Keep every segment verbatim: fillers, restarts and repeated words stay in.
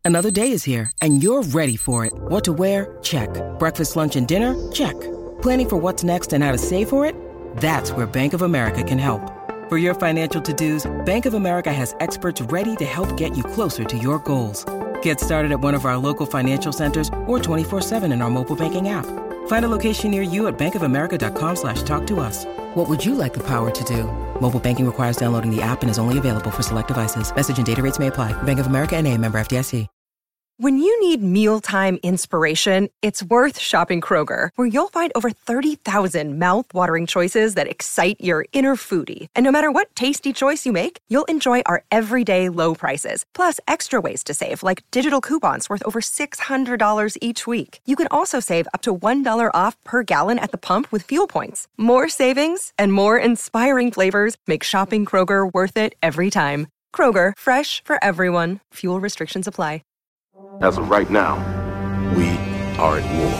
Another day is here, and you're ready for it. What to wear? Check. Breakfast, lunch, and dinner? Check. Planning for what's next and how to save for it? That's where Bank of America can help. For your financial to-dos, Bank of America has experts ready to help get you closer to your goals. Get started at one of our local financial centers or twenty-four seven in our mobile banking app. Find a location near you at bankofamerica.com slash talk to us. What would you like the power to do? Mobile banking requires downloading the app and is only available for select devices. Message and data rates may apply. Bank of America N A, member F D I C. When you need mealtime inspiration, it's worth shopping Kroger, where you'll find over thirty thousand mouth-watering choices that excite your inner foodie. And no matter what tasty choice you make, you'll enjoy our everyday low prices, plus extra ways to save, like digital coupons worth over six hundred dollars each week. You can also save up to one dollar off per gallon at the pump with fuel points. More savings and more inspiring flavors make shopping Kroger worth it every time. Kroger, fresh for everyone. Fuel restrictions apply. As of right now, we are at war.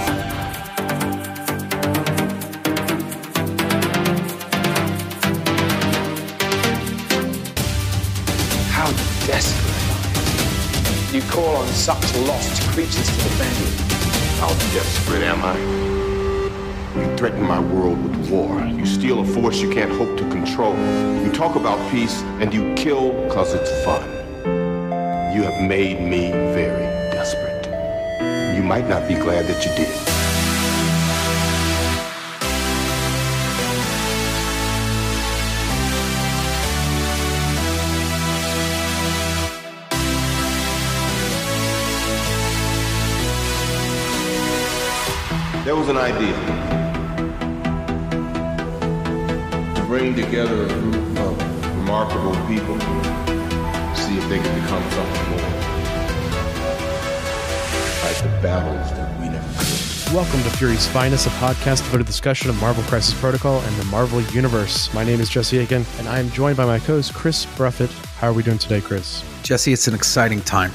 How desperate are you? You call on such lost creatures to defend you. How desperate am I? You threaten my world with war. You steal a force you can't hope to control. You talk about peace and you kill because it's fun. You have made me very desperate. You might not be glad that you did. There was an idea to bring together a group of remarkable people, see if they could become something more. Fight the battles that we never could. Welcome to Fury's Finest, a podcast devoted to discussion of Marvel Crisis Protocol and the Marvel Universe. My name is Jesse Aiken, and I am joined by my co-host, Chris Bruffett. How are we doing today, Chris? Jesse, it's an exciting time.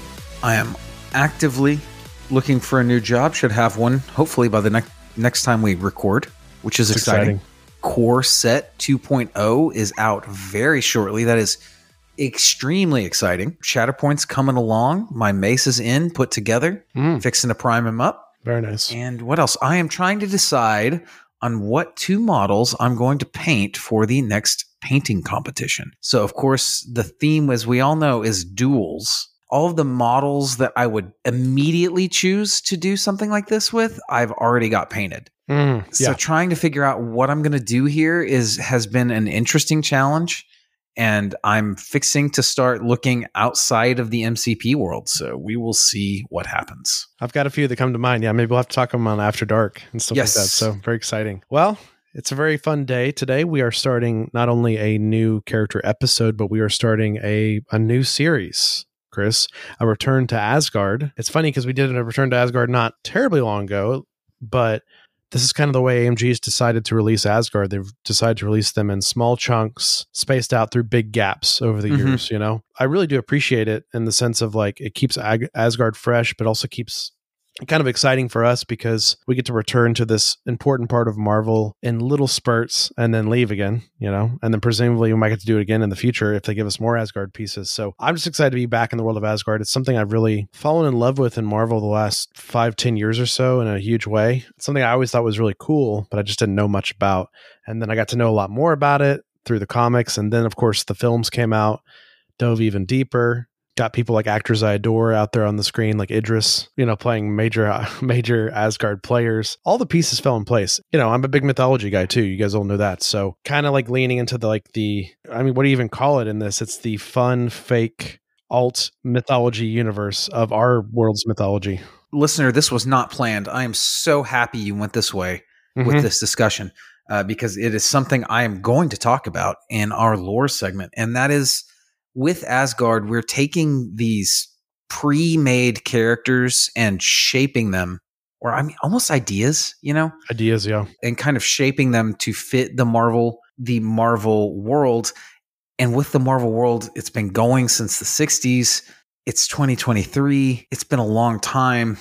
I am actively looking for a new job. Should have one, hopefully, by the ne- next time we record, which is exciting. exciting. Core Set two point oh is out very shortly. That is extremely exciting. Shatterpoint's coming along. My mace is in, put together, mm. fixing to prime him up. Very nice. And what else? I am trying to decide on what two models I'm going to paint for the next painting competition. So, of course, the theme, as we all know, is duels. All of the models that I would immediately choose to do something like this with, I've already got painted. Mm, yeah. So trying to figure out what I'm going to do here is has been an interesting challenge. And I'm fixing to start looking outside of the M C P world. So we will see what happens. I've got a few that come to mind. Yeah, maybe we'll have to talk them on After Dark and stuff yes. like that. So very exciting. Well, it's a very fun day today. We are starting not only a new character episode, but we are starting a, a new series, Chris, a Return to Asgard. It's funny because we did a Return to Asgard not terribly long ago, but this is kind of the way A M G has decided to release Asgard. They've decided to release them in small chunks, spaced out through big gaps over the mm-hmm. years, you know? I really do appreciate it in the sense of like, it keeps Ag- Asgard fresh, but also keeps kind of exciting for us because we get to return to this important part of Marvel in little spurts and then leave again, you know, and then presumably we might get to do it again in the future if they give us more Asgard pieces. So I'm just excited to be back in the world of Asgard. It's something I've really fallen in love with in Marvel the last five, ten years or so in a huge way. It's something I always thought was really cool, but I just didn't know much about. And then I got to know a lot more about it through the comics. And then of course the films came out, dove even deeper. Got people like actors I adore out there on the screen, like Idris, you know, playing major, uh, major Asgard players. All the pieces fell in place. You know, I'm a big mythology guy too. You guys all know that. So kind of like leaning into the, like the, I mean, what do you even call it in this? It's the fun, fake alt mythology universe of our world's mythology. Listener, this was not planned. I am so happy you went this way mm-hmm. with this discussion uh, because it is something I am going to talk about in our lore segment. And that is, with Asgard, we're taking these pre-made characters and shaping them, or I mean, almost ideas, you know? Ideas, yeah. And kind of shaping them to fit the Marvel, the Marvel world. And with the Marvel world, it's been going since the sixties. It's twenty twenty-three. It's been a long time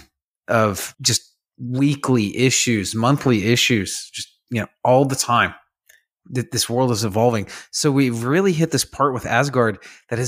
of just weekly issues, monthly issues, just, you know, all the time. That this world is evolving. So we've really hit this part with Asgard that is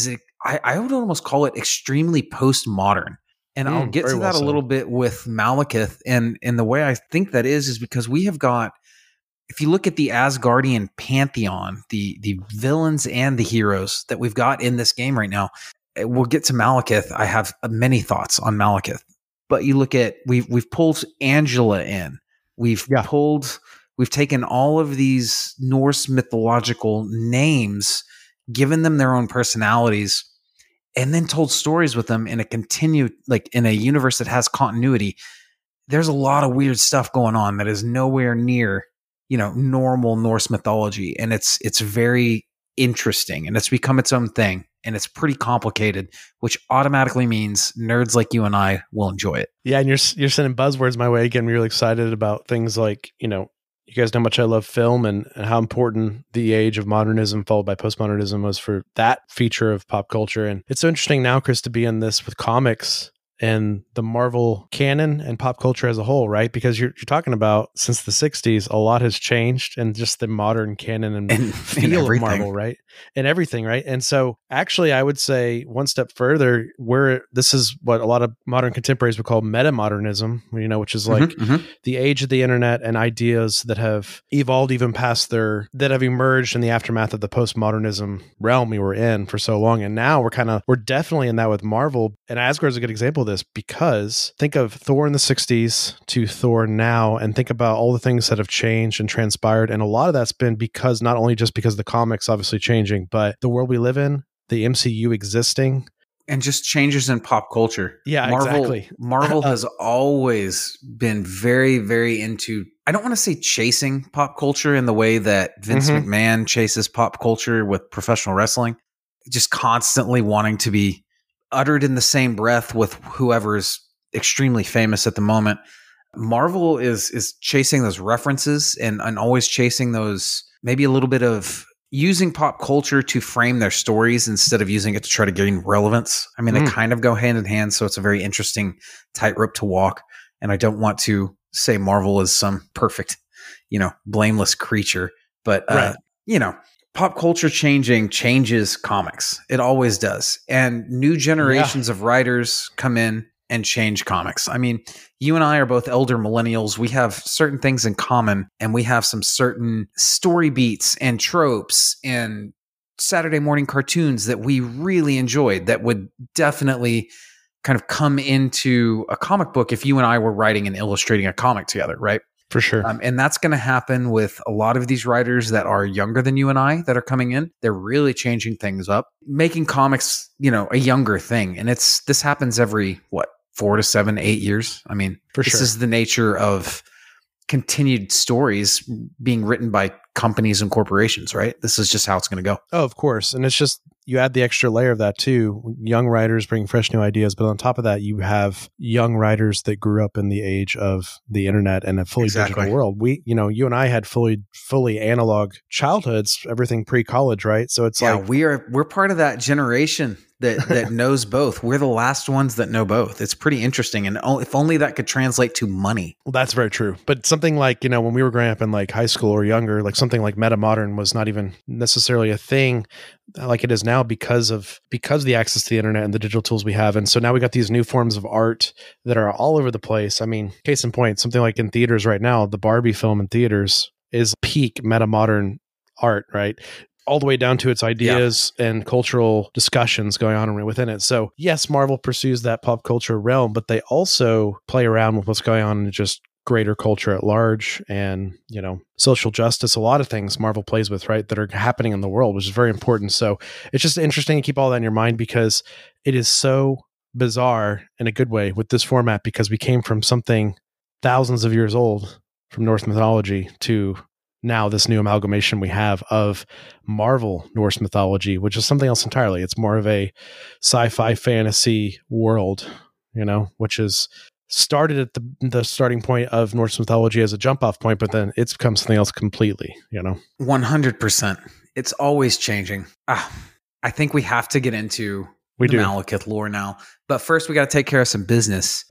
I, I would almost call it extremely postmodern. And mm, I'll get to that well a little bit with Malekith. And, and the way I think that is, is because we have got, if you look at the Asgardian pantheon, the, the villains and the heroes that we've got in this game right now, we'll get to Malekith. I have many thoughts on Malekith. But you look at, we've, we've pulled Angela in. We've yeah. pulled, we've taken all of these Norse mythological names, given them their own personalities, and then told stories with them in a continued, like in a universe that has continuity. There's a lot of weird stuff going on that is nowhere near, you know, normal Norse mythology. And it's, it's very interesting, and it's become its own thing, and it's pretty complicated, which automatically means nerds like you and I will enjoy it. Yeah. And you're, you're sending buzzwords my way again. I'm really excited about things like, you know, you guys know how much I love film and, and how important the age of modernism followed by postmodernism was for that feature of pop culture. And it's so interesting now, Chris, to be in this with comics and the Marvel canon and pop culture as a whole, right? Because you're, you're talking about since the sixties, a lot has changed in just the modern canon and, and feel and of Marvel, right? And everything, right? And so actually, I would say one step further, where this is what a lot of modern contemporaries would call meta-modernism, you know, which is like mm-hmm, mm-hmm. the age of the internet and ideas that have evolved even past their, that have emerged in the aftermath of the postmodernism realm we were in for so long. And now we're kind of, we're definitely in that with Marvel. And Asgard is a good example of this, because think of Thor in the sixties to Thor now, and think about all the things that have changed and transpired. And a lot of that's been because not only just because the comics obviously changing, but the world we live in, the M C U existing, and just changes in pop culture. Yeah, Marvel, exactly. Marvel has always been very, very into, I don't want to say chasing pop culture in the way that Vince mm-hmm. McMahon chases pop culture with professional wrestling, just constantly wanting to be uttered in the same breath with whoever's extremely famous at the moment. Marvel is is chasing those references and, and always chasing those, maybe a little bit of using pop culture to frame their stories instead of using it to try to gain relevance. I mean, mm. they kind of go hand in hand, so it's a very interesting tightrope to walk. And I don't want to say Marvel is some perfect, you know, blameless creature, but, uh, right. you know, pop culture changing changes comics. It always does. And new generations yeah. of writers come in and change comics. I mean, you and I are both elder millennials. We have certain things in common, and we have some certain story beats and tropes and Saturday morning cartoons that we really enjoyed that would definitely kind of come into a comic book if you and I were writing and illustrating a comic together, right? For sure. Um, and that's going to happen with a lot of these writers that are younger than you and I that are coming in. They're really changing things up, making comics, you know, a younger thing. And it's, this happens every, what, four to seven, eight years. I mean, For this sure. is the nature of continued stories being written by companies and corporations, right? This is just how it's going to go. Oh, of course. And it's just, you add the extra layer of that too. Young writers bring fresh new ideas, but on top of that, you have young writers that grew up in the age of the internet and a fully Exactly. digital world. We, you know, you and I had fully, fully analog childhoods, everything pre-college, right? So it's Yeah, like, we are, we're part of that generation that, that knows both. We're the last ones that know both. It's pretty interesting. And o- if only that could translate to money. well, that's very true. But something like, you know, when we were growing up in like high school or younger, like something like meta modern was not even necessarily a thing like it is now because of, because of the access to the internet and the digital tools we have. And so now we got these new forms of art that are all over the place. I mean, case in point, something like in theaters right now, the Barbie film in theaters is peak meta modern art, right? All the way down to its ideas yeah. and cultural discussions going on within it. So yes, Marvel pursues that pop culture realm, but they also play around with what's going on in just greater culture at large and, you know, social justice, a lot of things Marvel plays with, right, that are happening in the world, which is very important. So it's just interesting to keep all that in your mind because it is so bizarre in a good way with this format because we came from something thousands of years old from Norse mythology to now this new amalgamation we have of Marvel Norse mythology, which is something else entirely. It's more of a sci-fi fantasy world, you know, which is started at the the starting point of Norse mythology as a jump off point, but then it's become something else completely, you know? one hundred percent. It's always changing. Ah, I think we have to get into we the do. Malekith lore now. But first we got to take care of some business.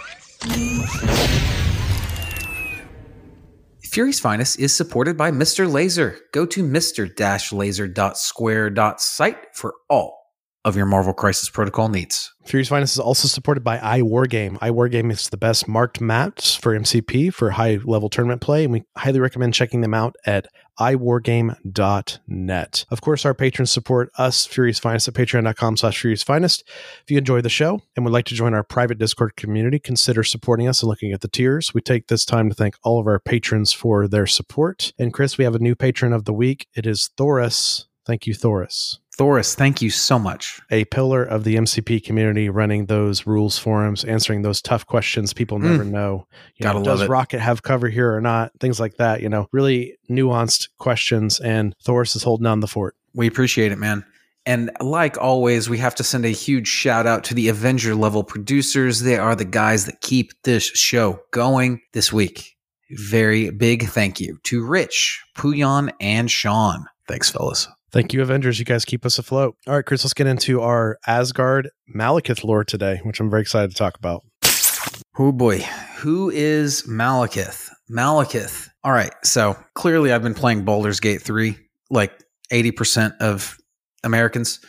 Fury's Finest is supported by Mister Laser. Go to mister laser dot square dot site for all of your Marvel Crisis Protocol needs. Furious Finest is also supported by iWargame. iWargame is the best marked maps for M C P for high-level tournament play, and we highly recommend checking them out at i wargame dot net. Of course, our patrons support us, Furious Finest, at patreon.com slash Furious Finest. If you enjoy the show and would like to join our private Discord community, consider supporting us and looking at the tiers. We take this time to thank all of our patrons for their support. And Chris, we have a new patron of the week. It is Thoris. Thank you, Thoris. Thoris, thank you so much. A pillar of the M C P community, running those rules forums, answering those tough questions people never mm. know. You Gotta know, love does it. Rocket have cover here or not? Things like that, you know, really nuanced questions, and Thoris is holding down the fort. We appreciate it, man. And like always, we have to send a huge shout out to the Avenger level producers. They are the guys that keep this show going this week. Very big thank you to Rich, Puyan, and Sean. Thanks, fellas. Thank you, Avengers. You guys keep us afloat. All right, Chris, let's get into our Asgard Malekith lore today, which I'm very excited to talk about. Oh boy. Who is Malekith? Malekith. All right. So clearly I've been playing Baldur's Gate three, like eighty percent of Americans.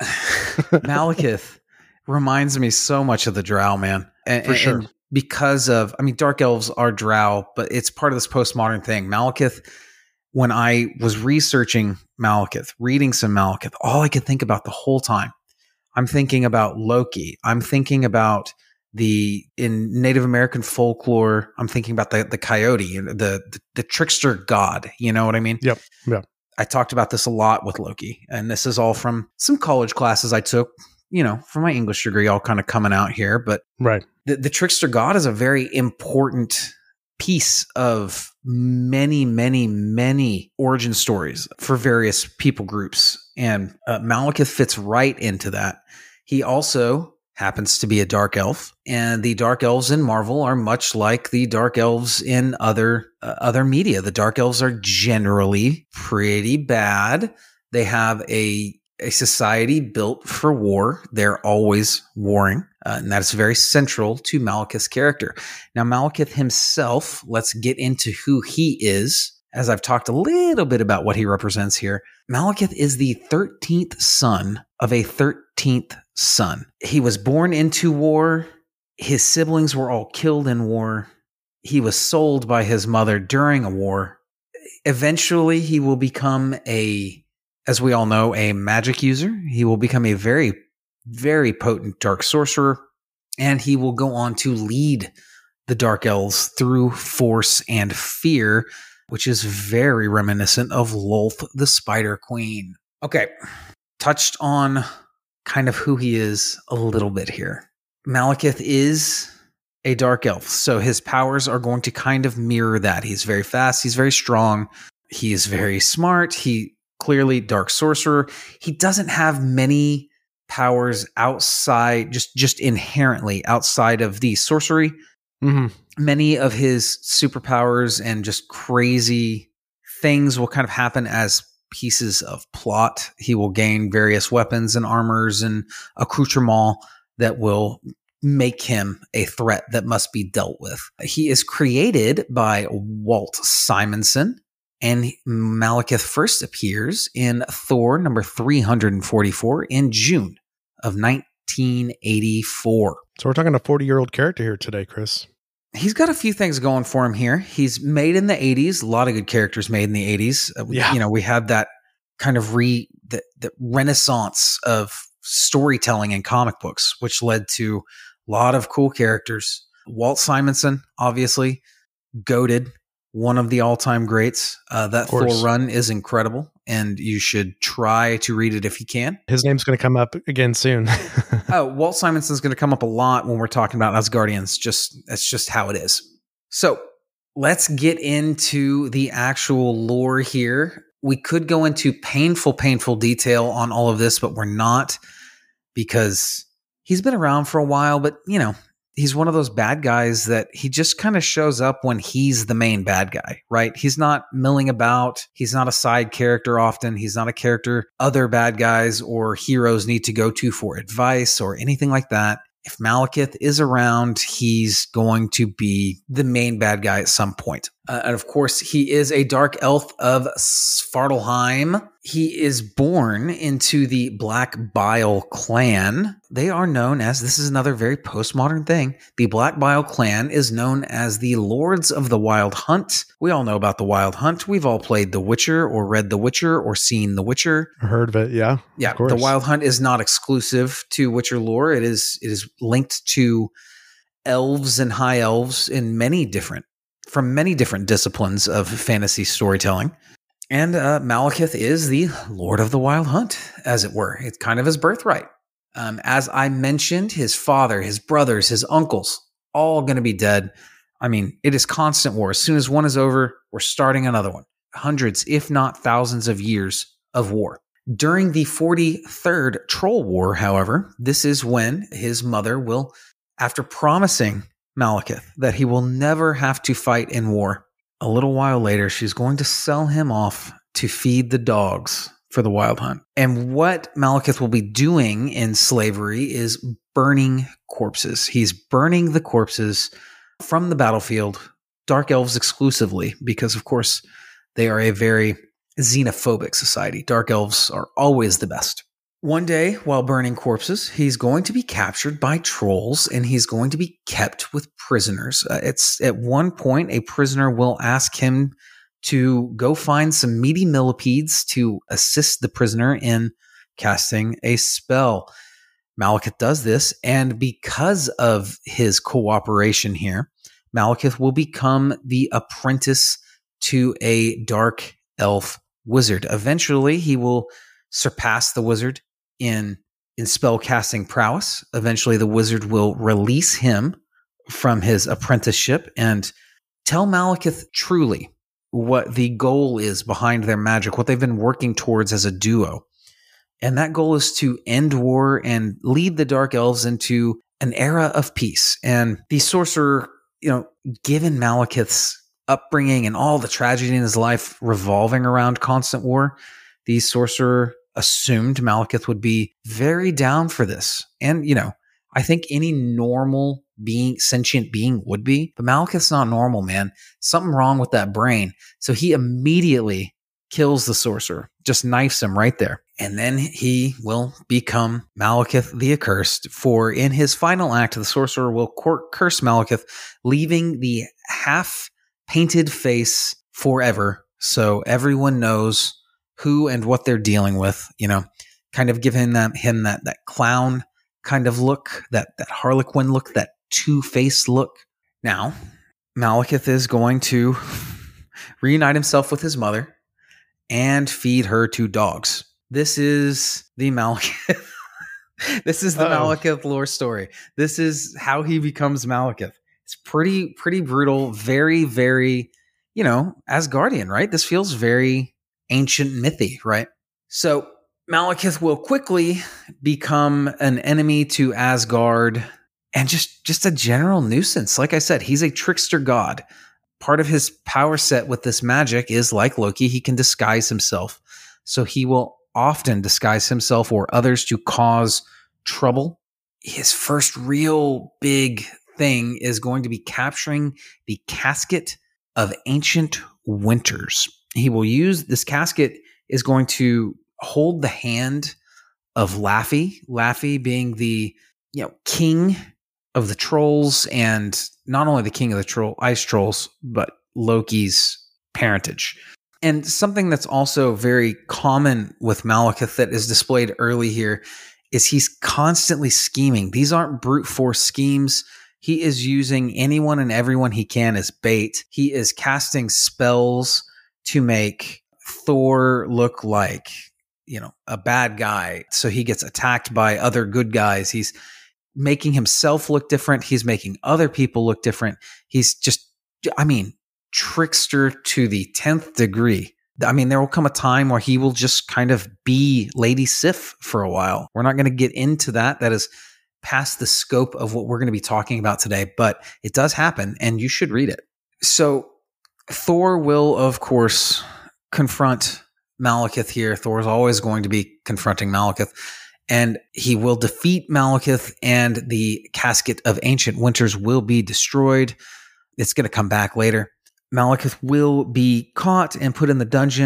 Malekith reminds me so much of the Drow, man. And, For sure. And because of, I mean, Dark Elves are Drow, but it's part of this postmodern thing. Malekith, when I was researching Malekith, reading some Malekith, all I could think about the whole time, I'm thinking about Loki. I'm thinking about the, in Native American folklore, I'm thinking about the the coyote, the, the the trickster god. You know what I mean? Yep. Yep. I talked about this a lot with Loki, and this is all from some college classes I took, you know, for my English degree, all kind of coming out here. But right. the, the trickster god is a very important piece of many, many, many origin stories for various people groups. And uh, Malekith fits right into that. He also happens to be a dark elf, and the dark elves in Marvel are much like the dark elves in other uh, other media. The dark elves are generally pretty bad. They have a a society built for war. They're always warring. Uh, and that's very central to Malekith's character. Now, Malekith himself, let's get into who he is. As I've talked a little bit about what he represents here, Malekith is the thirteenth son of a thirteenth son. He was born into war. His siblings were all killed in war. He was sold by his mother during a war. Eventually, he will become a, as we all know, a magic user. He will become a very, very potent dark sorcerer, and he will go on to lead the Dark Elves through force and fear, which is very reminiscent of Lolth the Spider Queen. Okay, touched on kind of who he is a little bit here. Malekith is a dark elf, so his powers are going to kind of mirror that. He's very fast, he's very strong, he is very smart, he clearly dark sorcerer. He doesn't have many powers outside, just, just inherently outside of the sorcery. Mm-hmm. Many of his superpowers and just crazy things will kind of happen as pieces of plot. He will gain various weapons and armors and accoutrements that will make him a threat that must be dealt with. He is created by Walt Simonson, and Malekith first appears in Thor number three hundred forty-four in June of nineteen eighty-four. So we're talking a forty-year-old character here today, Chris. He's got a few things going for him here. He's made in the eighties. A lot of good characters made in the eighties. Uh, yeah. You know, we had that kind of re the, the renaissance of storytelling in comic books, which led to a lot of cool characters. Walt Simonson, obviously, goated, one of the all-time greats. Uh, that Thor run is incredible, and you should try to read it if you can. His name's going to come up again soon. Oh, Walt Simonson's going to come up a lot when we're talking about Asgardians. Just that's just how it is. So let's get into the actual lore here. We could go into painful, painful detail on all of this, but we're not, because he's been around for a while, but you know, he's one of those bad guys that he just kind of shows up when he's the main bad guy, right? He's not milling about. He's not a side character often. He's not a character other bad guys or heroes need to go to for advice or anything like that. If Malekith is around, he's going to be the main bad guy at some point. Uh, and of course, he is a dark elf of Svartalheim. He is born into the Black Bile clan. They are known as, this is another very postmodern thing, the Black Bile clan is known as the Lords of the Wild Hunt. We all know about the Wild Hunt. We've all played The Witcher or read The Witcher or seen The Witcher. Heard of it, yeah. Yeah, of course. The Wild Hunt is not exclusive to Witcher lore. It is it is linked to elves and high elves in many different, from many different disciplines of fantasy storytelling. And uh, Malekith is the Lord of the Wild Hunt, as it were. It's kind of his birthright. Um, as I mentioned, his father, his brothers, his uncles, all going to be dead. I mean, it is constant war. As soon as one is over, we're starting another one. Hundreds, if not thousands of years of war. During the forty-third Troll War, however, this is when his mother will, after promising Malekith that he will never have to fight in war, a little while later, she's going to sell him off to feed the dogs for the Wild Hunt. And what Malekith will be doing in slavery is burning corpses. He's burning the corpses from the battlefield, Dark Elves exclusively, because of course they are a very xenophobic society. Dark Elves are always the best. One day, while burning corpses, he's going to be captured by trolls and he's going to be kept with prisoners. Uh, it's at one point, a prisoner will ask him to go find some meaty millipedes to assist the prisoner in casting a spell. Malekith does this, and because of his cooperation here, Malekith will become the apprentice to a dark elf wizard. Eventually, he will surpass the wizard in in spell casting prowess. Eventually, the wizard will release him from his apprenticeship and tell Malekith truly what the goal is behind their magic, what they've been working towards as a duo. And that goal is to end war and lead the Dark Elves into an era of peace. And the sorcerer, you know, given Malekith's upbringing and all the tragedy in his life revolving around constant war, the sorcerer assumed Malekith would be very down for this. And, you know, I think any normal being, sentient being would be, but Malekith's not normal, man. Something wrong with that brain. So he immediately kills the sorcerer, just knifes him right there. And then he will become Malekith the Accursed, for in his final act, the sorcerer will cor- curse Malekith, leaving the half-painted face forever, so everyone knows who and what they're dealing with, you know, kind of give him that, him that, that clown kind of look, that, that Harlequin look, that two-faced look. Now, Malekith is going to reunite himself with his mother and feed her to dogs. This is the Malekith. This is the Uh-oh. Malekith lore story. This is how he becomes Malekith. It's pretty, pretty brutal. Very, very, you know, Asgardian, right? This feels very ancient mythy, right? So Malekith will quickly become an enemy to Asgard and just, just a general nuisance. Like I said, he's a trickster god. Part of his power set with this magic is, like Loki, he can disguise himself. So he will often disguise himself or others to cause trouble. His first real big thing is going to be capturing the casket of ancient winters. He will use this casket is going to hold the hand of Laffy, Laffy being the, you know, king of the trolls, and not only the king of the troll ice trolls, but Loki's parentage. And something that's also very common with Malekith that is displayed early here is he's constantly scheming. These aren't brute force schemes. He is using anyone and everyone he can as bait. He is casting spells to make Thor look like, you know, a bad guy. So he gets attacked by other good guys. He's making himself look different. He's making other people look different. He's just, I mean, trickster to the tenth degree. I mean, there will come a time where he will just kind of be Lady Sif for a while. We're not going to get into that. That is past the scope of what we're going to be talking about today, but it does happen and you should read it. So Thor will, of course, confront Malekith here. Thor is always going to be confronting Malekith, and he will defeat Malekith, and the casket of ancient winters will be destroyed. It's going to come back later. Malekith will be caught and put in the dungeon.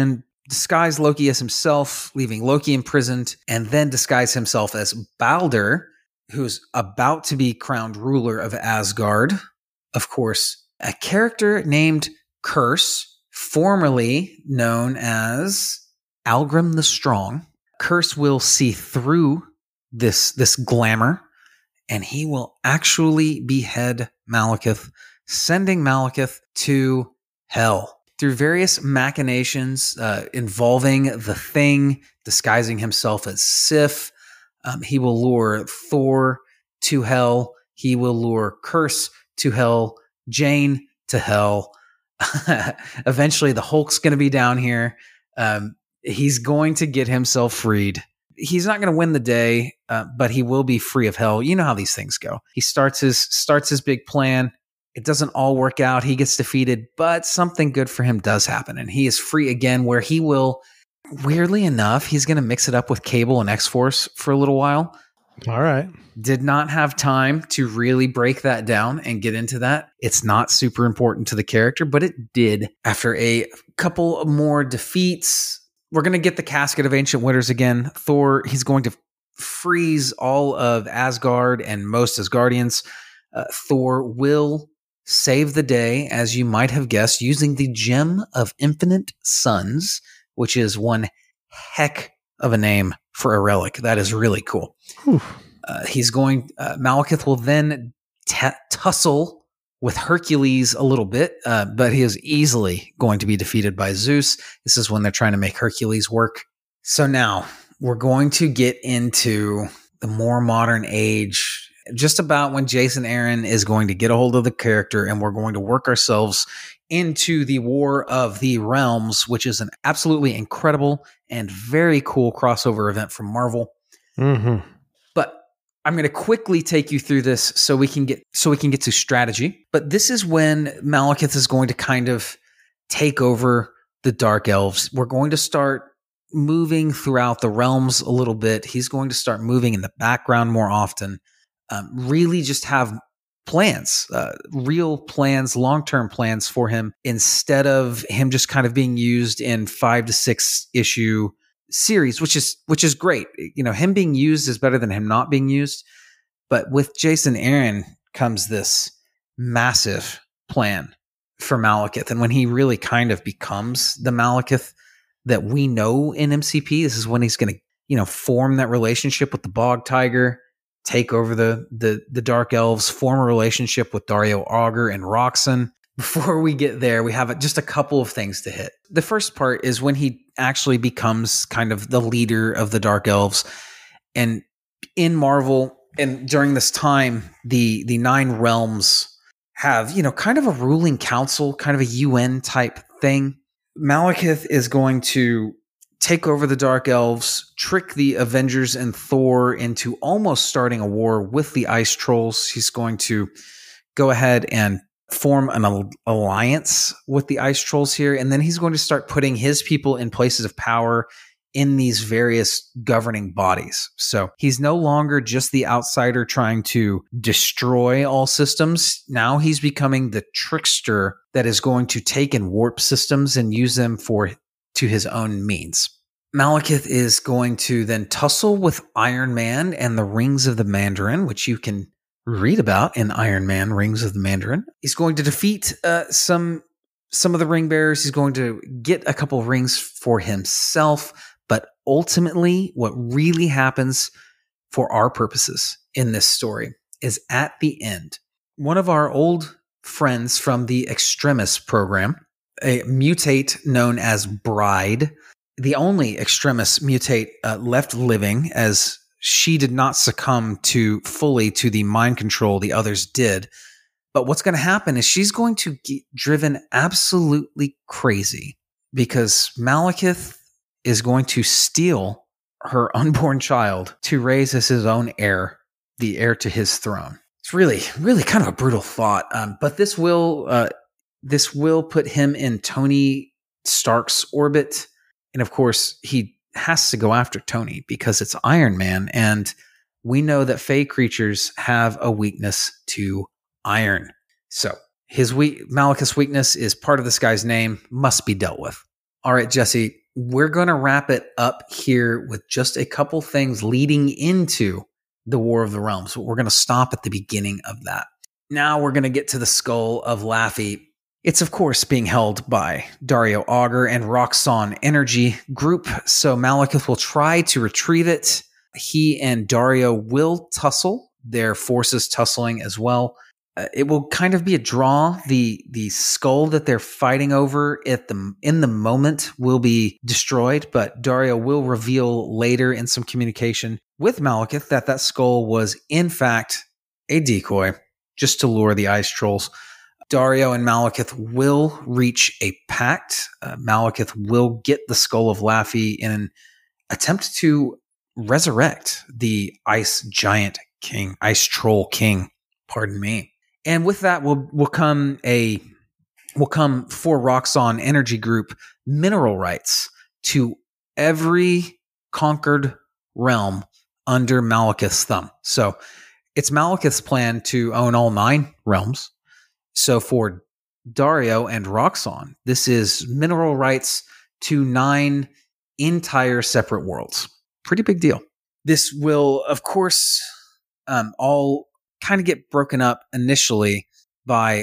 disguise Loki as himself, leaving Loki imprisoned, and then disguise himself as Balder, who's about to be crowned ruler of Asgard. Of course, a character named Curse, formerly known as Algrim the Strong. Curse will see through this, this glamour, and he will actually behead Malekith, sending Malekith to hell. Through various machinations uh, involving the Thing, disguising himself as Sif, um, he will lure Thor to hell. He will lure Curse to hell, Jane to hell. Eventually, the Hulk's going to be down here. Um, he's going to get himself freed. He's not going to win the day, uh, but he will be free of hell. You know how these things go. He starts his starts his big plan. It doesn't all work out. He gets defeated, but something good for him does happen, and he is free again, where he will, weirdly enough, he's going to mix it up with Cable and X-Force for a little while. All right. Did not have time to really break that down and get into that. It's not super important to the character, but it did. After a couple more defeats, we're going to get the Casket of Ancient Winters again. Thor, he's going to freeze all of Asgard and most Asgardians. Uh, Thor will save the day, as you might have guessed, using the Gem of Infinite Suns, which is one heck of a name for a relic. That is really cool. Uh, he's going, uh, Malekith will then t- tussle with Hercules a little bit, uh, but he is easily going to be defeated by Zeus. This is when they're trying to make Hercules work. So now we're going to get into the more modern age, just about when Jason Aaron is going to get a hold of the character, and we're going to work ourselves into the War of the Realms, which is an absolutely incredible and very cool crossover event from Marvel. Mm-hmm. But I'm going to quickly take you through this so we can get so we can get to strategy. But this is when Malekith is going to kind of take over the Dark Elves. We're going to start moving throughout the realms a little bit. He's going to start moving in the background more often. Um, really just have plans, uh, real plans, long-term plans for him, instead of him just kind of being used in five to six issue series, which is which is great. You know, him being used is better than him not being used. But with Jason Aaron comes this massive plan for Malekith. And when he really kind of becomes the Malekith that we know in M C P, this is when he's going to, you know, form that relationship with the Bog Tiger, take over the, the, the Dark Elves, form a relationship with Dario Augur and Roxanne. Before we get there, we have just a couple of things to hit. The first part is when he actually becomes kind of the leader of the Dark Elves. And in Marvel, and during this time, the, the Nine Realms have, you know, kind of a ruling council, kind of a U N type thing. Malekith is going to take over the Dark Elves, trick the Avengers and Thor into almost starting a war with the Ice Trolls. He's going to go ahead and form an al- alliance with the Ice Trolls here, and then he's going to start putting his people in places of power in these various governing bodies. So he's no longer just the outsider trying to destroy all systems. Now he's becoming the trickster that is going to take and warp systems and use them for to his own means. Malekith is going to then tussle with Iron Man and the Rings of the Mandarin, which you can read about in Iron Man Rings of the Mandarin. He's going to defeat uh, some some of the ring bearers. He's going to get a couple of rings for himself. But ultimately, what really happens for our purposes in this story is at the end, one of our old friends from the Extremis program, a mutate known as Bride, the only Extremis mutate uh, left living, as she did not succumb to fully to the mind control the others did. But what's going to happen is she's going to get driven absolutely crazy because Malekith is going to steal her unborn child to raise as his own heir, the heir to his throne. It's really, really kind of a brutal thought. Um, but this will, uh, this will put him in Tony Stark's orbit. And of course, he has to go after Tony because it's Iron Man. And we know that Fey creatures have a weakness to iron. So his we- Malekith's weakness is part of this guy's name, must be dealt with. All right, Jesse, we're going to wrap it up here with just a couple things leading into the War of the Realms. We're going to stop at the beginning of that. Now we're going to get to the skull of Laffy. It's, of course, being held by Dario Augur and Roxxon Energy Group, so Malekith will try to retrieve it. He and Dario will tussle, their forces tussling as well. Uh, it will kind of be a draw. The the skull that they're fighting over at the in the moment will be destroyed, but Dario will reveal later in some communication with Malekith that that skull was, in fact, a decoy, just to lure the ice trolls. Dario and Malekith will reach a pact. Uh, Malekith will get the skull of Laffy in an attempt to resurrect the ice giant king, ice troll king, pardon me. And with that will will come a will come for Roxxon Energy Group mineral rights to every conquered realm under Malekith's thumb. So it's Malekith's plan to own all nine realms. So for Dario and Roxxon, this is mineral rights to nine entire separate worlds. Pretty big deal. This will, of course, um, all kind of get broken up initially by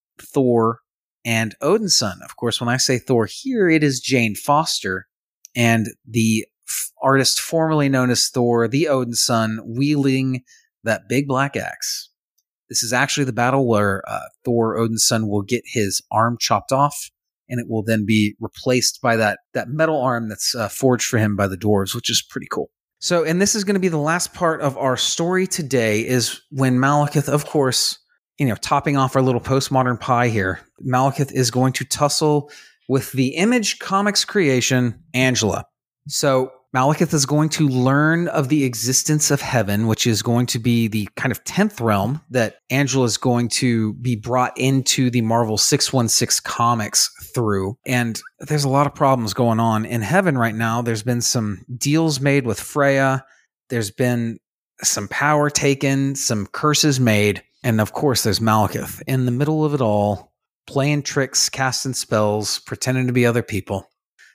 Thor and Odin's son. Of course, when I say Thor here, it is Jane Foster and the f- artist formerly known as Thor, the Odin's son, wielding that big black axe. This is actually the battle where uh, Thor, Odin's son, will get his arm chopped off, and it will then be replaced by that, that metal arm that's uh, forged for him by the dwarves, which is pretty cool. So, and this is going to be the last part of our story today, is when Malekith, of course, you know, topping off our little postmodern pie here, Malekith is going to tussle with the Image Comics creation, Angela. So Malekith is going to learn of the existence of heaven, which is going to be the kind of tenth realm that Angela is going to be brought into the Marvel six one six comics through. And there's a lot of problems going on in heaven right now. There's been some deals made with Freya. There's been some power taken, some curses made. And of course, there's Malekith in the middle of it all, playing tricks, casting spells, pretending to be other people.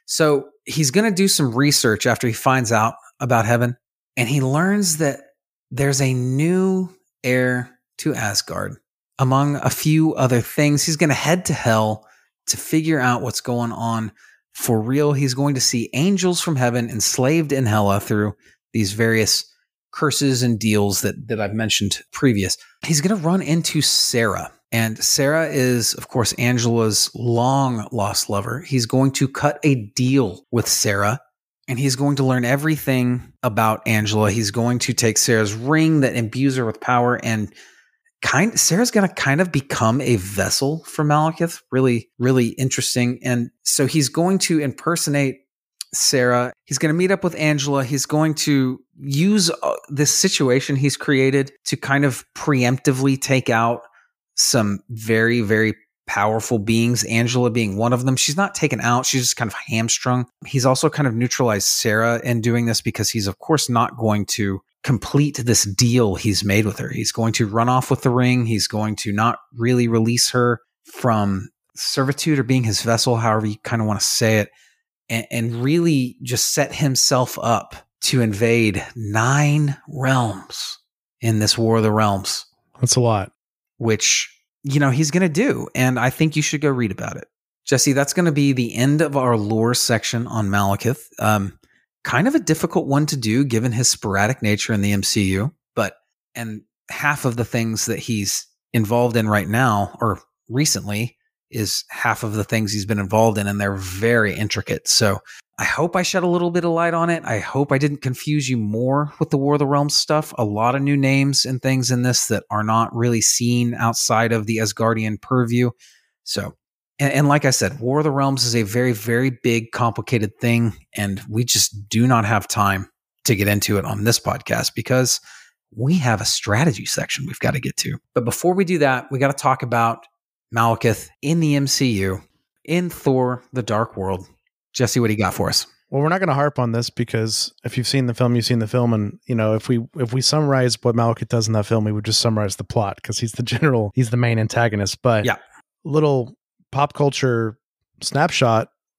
So he's going to do some research after he finds out about heaven, and he learns that there's a new heir to Asgard. Among a few other things, he's going to head to hell to figure out what's going on for real. He's going to see angels from heaven enslaved in Hela through these various curses and deals that, that I've mentioned previous. He's going to run into Sarah. And Sarah is, of course, Angela's long-lost lover. He's going to cut a deal with Sarah, and he's going to learn everything about Angela. He's going to take Sarah's ring that imbues her with power, and kind Sarah's going to kind of become a vessel for Malekith. Really, really interesting. And so he's going to impersonate Sarah. He's going to meet up with Angela. He's going to use uh, this situation he's created to kind of preemptively take out some very, very powerful beings, Angela being one of them. She's not taken out. She's just kind of hamstrung. He's also kind of neutralized Sarah in doing this because he's, of course, not going to complete this deal he's made with her. He's going to run off with the ring. He's going to not really release her from servitude or being his vessel, however you kind of want to say it, and, and really just set himself up to invade nine realms in this War of the Realms. That's a lot. Which, you know, he's going to do. And I think you should go read about it. Jesse, that's going to be the end of our lore section on Malekith. Um, kind of a difficult one to do given his sporadic nature in the M C U. But, and half of the things that he's involved in right now, or recently, is half of the things he's been involved in. And they're very intricate. So I hope I shed a little bit of light on it. I hope I didn't confuse you more with the War of the Realms stuff. A lot of new names and things in this that are not really seen outside of the Asgardian purview. So, and, and like I said, War of the Realms is a very, very big, complicated thing. And we just do not have time to get into it on this podcast because we have a strategy section we've got to get to. But before we do that, we got to talk about Malekith in the M C U, in Thor, The Dark World. Jesse, what do you got for us? Well, we're not going to harp on this because if you've seen the film, you've seen the film. And, you know, if we if we summarize what Malekith does in that film, we would just summarize the plot because he's the general, he's the main antagonist. But yeah, little pop culture snapshot,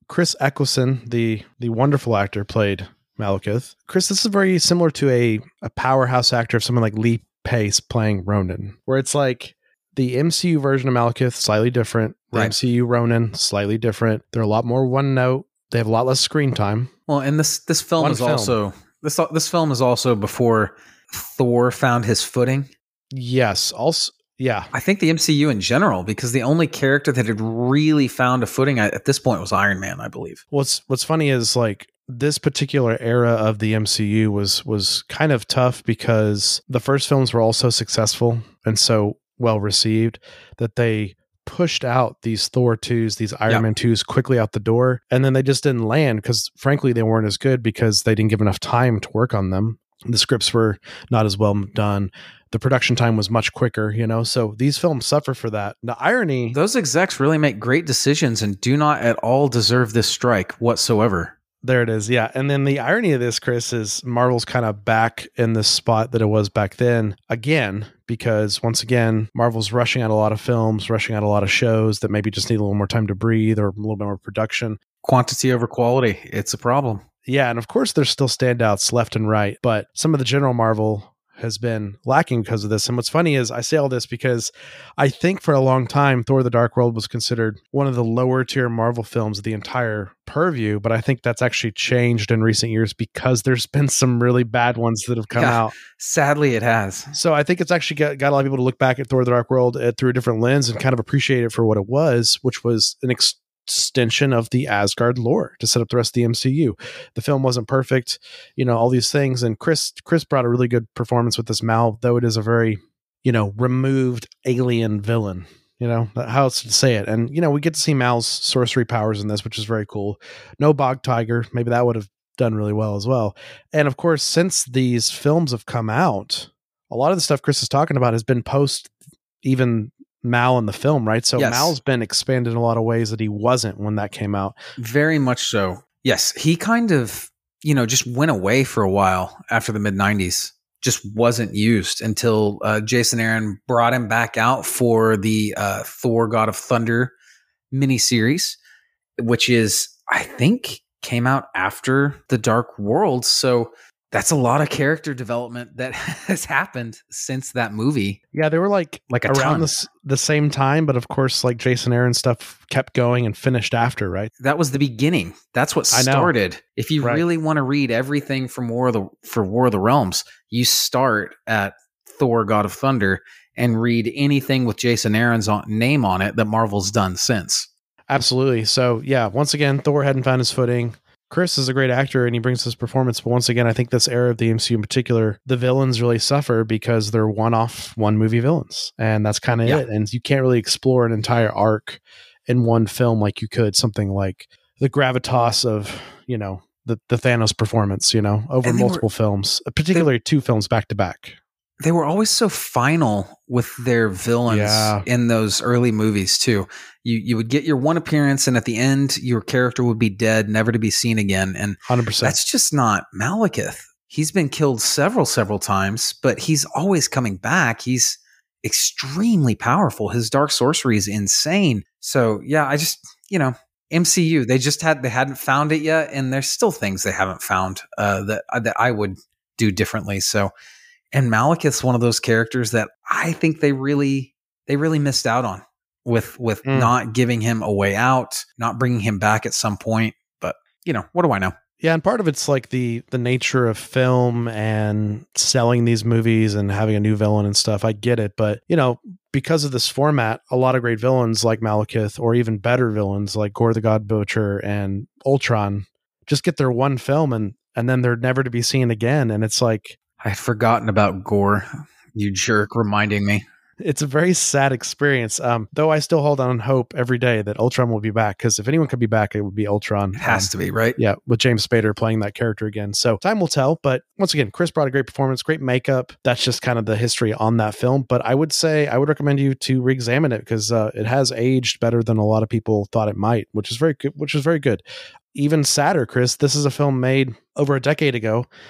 Chris Eccleston, the the wonderful actor, played Malekith. Chris, this is very similar to a, a powerhouse actor of someone like Lee Pace playing Ronan, where it's like the M C U version of Malekith, slightly different. The Right. M C U Ronan, slightly different. They're a lot more one note. They have a lot less screen time. Well, and this this film One is film. also this this film is also before Thor found his footing. Yes. Also, yeah. I think the M C U in general, because the only character that had really found a footing at, at this point was Iron Man, I believe. What's What's funny is like this particular era of the M C U was was kind of tough because the first films were all so successful and so well received that they pushed out these Thor twos, these Iron Yep. Man twos quickly out the door, and then they just didn't land because frankly they weren't as good because they didn't give enough time to work on them. The scripts were not as well done. The production time was much quicker, you know, so these films suffer for that. The irony, Those execs really make great decisions and do not at all deserve this strike whatsoever. there it is. Yeah. And then the irony of this, Chris, is Marvel's kind of back in this spot that it was back then again, because once again, Marvel's rushing out a lot of films, rushing out a lot of shows that maybe just need a little more time to breathe or a little bit more production. Quantity over quality, it's a problem. Yeah. And of course, there's still standouts left and right, but some of the general Marvel has been lacking because of this. And what's funny is I say all this because I think for a long time, Thor the Dark World was considered one of the lower tier Marvel films of the entire purview. But I think that's actually changed in recent years because there's been some really bad ones that have come Yeah. out. Sadly, it has. So I think it's actually got, got a lot of people to look back at Thor the Dark World uh, through a different lens and kind of appreciate it for what it was, which was an ex- extension of the Asgard lore to set up the rest of the M C U. The film wasn't perfect, you know, all these things. And Chris, Chris brought a really good performance with this Mal, though it is a very, you know, removed alien villain, you know, how else to say it. And, you know, we get to see Mal's sorcery powers in this, which is very cool. No Bog Tiger. Maybe that would have done really well as well. And of course, since these films have come out, a lot of the stuff Chris is talking about has been post even Mal in the film, right? So Yes. Mal's been expanded in a lot of ways that he wasn't when that came out. Very much so. Yes, he kind of, you know, just went away for a while after the mid nineties. Just wasn't used until uh, Jason Aaron brought him back out for the uh, Thor God of Thunder miniseries, which is, I think, came out after The Dark World. So that's a lot of character development that has happened since that movie. Yeah, they were like Like a around ton. this, the same time, but of course, like Jason Aaron stuff kept going and finished after, right? That was the beginning. That's what I know. started. If you Right. really want to read everything from War of the for War of the Realms, you start at Thor: God of Thunder and read anything with Jason Aaron's on, name on it that Marvel's done since. Absolutely. So yeah, once again, Thor hadn't found his footing. Chris is a great actor and he brings his performance, but once again, I think this era of the M C U in particular, the villains really suffer because they're one-off, one-movie villains, and that's kind of Yeah. it. And you can't really explore an entire arc in one film like you could something like the gravitas of, you know, the, the Thanos performance, you know, over And they multiple were- films, particularly two films back to back. They were always so final with their villains Yeah. in those early movies too. You you would get your one appearance, and at the end, your character would be dead, never to be seen again. And one hundred percent. that's just not Malekith. He's been killed several, several times, but he's always coming back. He's extremely powerful. His dark sorcery is insane. So yeah, I just, you know, M C U, they just had, they hadn't found it yet. And there's still things they haven't found uh, that, that I would do differently. So, and Malekith's one of those characters that I think they really, they really missed out on with, with Mm. not giving him a way out, not bringing him back at some point. But you know, what do I know? Yeah, and part of it's like the the nature of film and selling these movies and having a new villain and stuff. I get it, but you know, because of this format, a lot of great villains like Malekith, or even better villains like Gore the God Butcher and Ultron, just get their one film and and then they're never to be seen again. And it's like I had forgotten about Gore. You jerk, reminding me. it's a very sad experience. Um, though I still hold on hope every day that Ultron will be back, because if anyone could be back, it would be Ultron. It has Um, to be, right? Yeah, with James Spader playing that character again. So time will tell. But once again, Chris brought a great performance, great makeup. That's just kind of the history on that film. But I would say I would recommend you to re-examine it because uh, it has aged better than a lot of people thought it might, which is very good. Which is very good. Even sadder, Chris. This is a film made over a decade ago,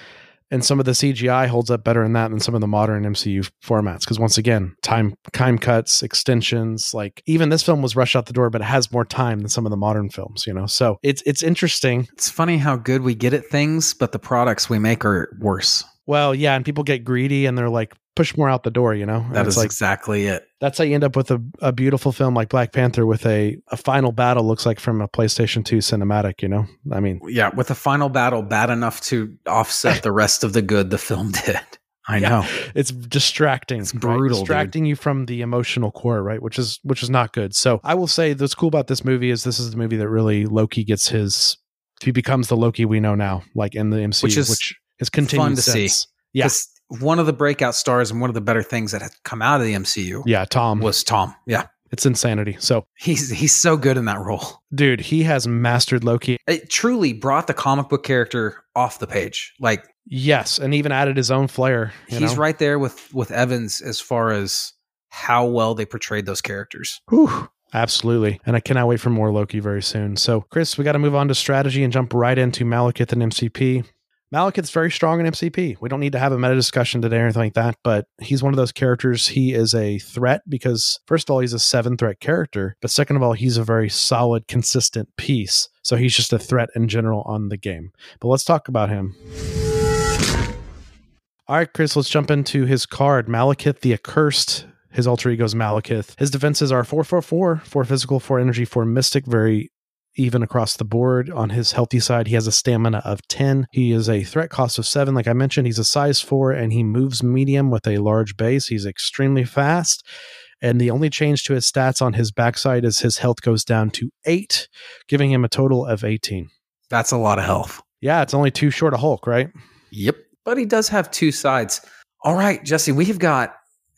And some of the C G I holds up better in that than some of the modern M C U formats. Because once again, time time cuts, extensions, like even this film was rushed out the door, but it has more time than some of the modern films, you know? So it's it's interesting. It's funny how good we get at things, but the products we make are worse. Well, yeah, and people get greedy and they're like, push more out the door, you know? And that is like, exactly it. That's how you end up with a, a beautiful film like Black Panther with a, a final battle looks like from a PlayStation two cinematic, you know? I mean... Yeah, with a final battle bad enough to offset the rest of the good the film did. I yeah, know. It's distracting. It's brutal. Right? Distracting dude. you from the emotional core, right? Which is which is not good. So I will say what's cool about this movie is this is the movie that really Loki gets his... He becomes the Loki we know now, like in the M C U, which is, which is continued fun to since. see. Yeah. One of the breakout stars and one of the better things that had come out of the M C U yeah, Tom. was Tom. Yeah. It's insanity. So he's he's so good in that role. Dude, he has mastered Loki. It truly brought the comic book character off the page. Like yes, and even added his own flair. He's know? right there with with Evans as far as how well they portrayed those characters. Whew. Absolutely. And I cannot wait for more Loki very soon. So, Chris, we got to move on to strategy and jump right into Malekith and M C P. Malekith's very strong in M C P. We don't need to have a meta discussion today or anything like that, but he's one of those characters. He is a threat because, first of all, he's a seven threat character, but second of all, he's a very solid, consistent piece. So he's just a threat in general on the game. But let's talk about him. All right, Chris, let's jump into his card, Malekith the Accursed. His alter ego is Malekith. His defenses are four four four, four physical, four energy, four mystic, very even across the board. On his healthy side, he has a stamina of ten. He is a threat cost of seven. Like I mentioned, he's a size four, and he moves medium with a large base. He's extremely fast. And the only change to his stats on his backside is his health goes down to eight, giving him a total of eighteen. That's a lot of health. Yeah, it's only two short of Hulk, right? Yep. But he does have two sides. All right, Jesse, we have got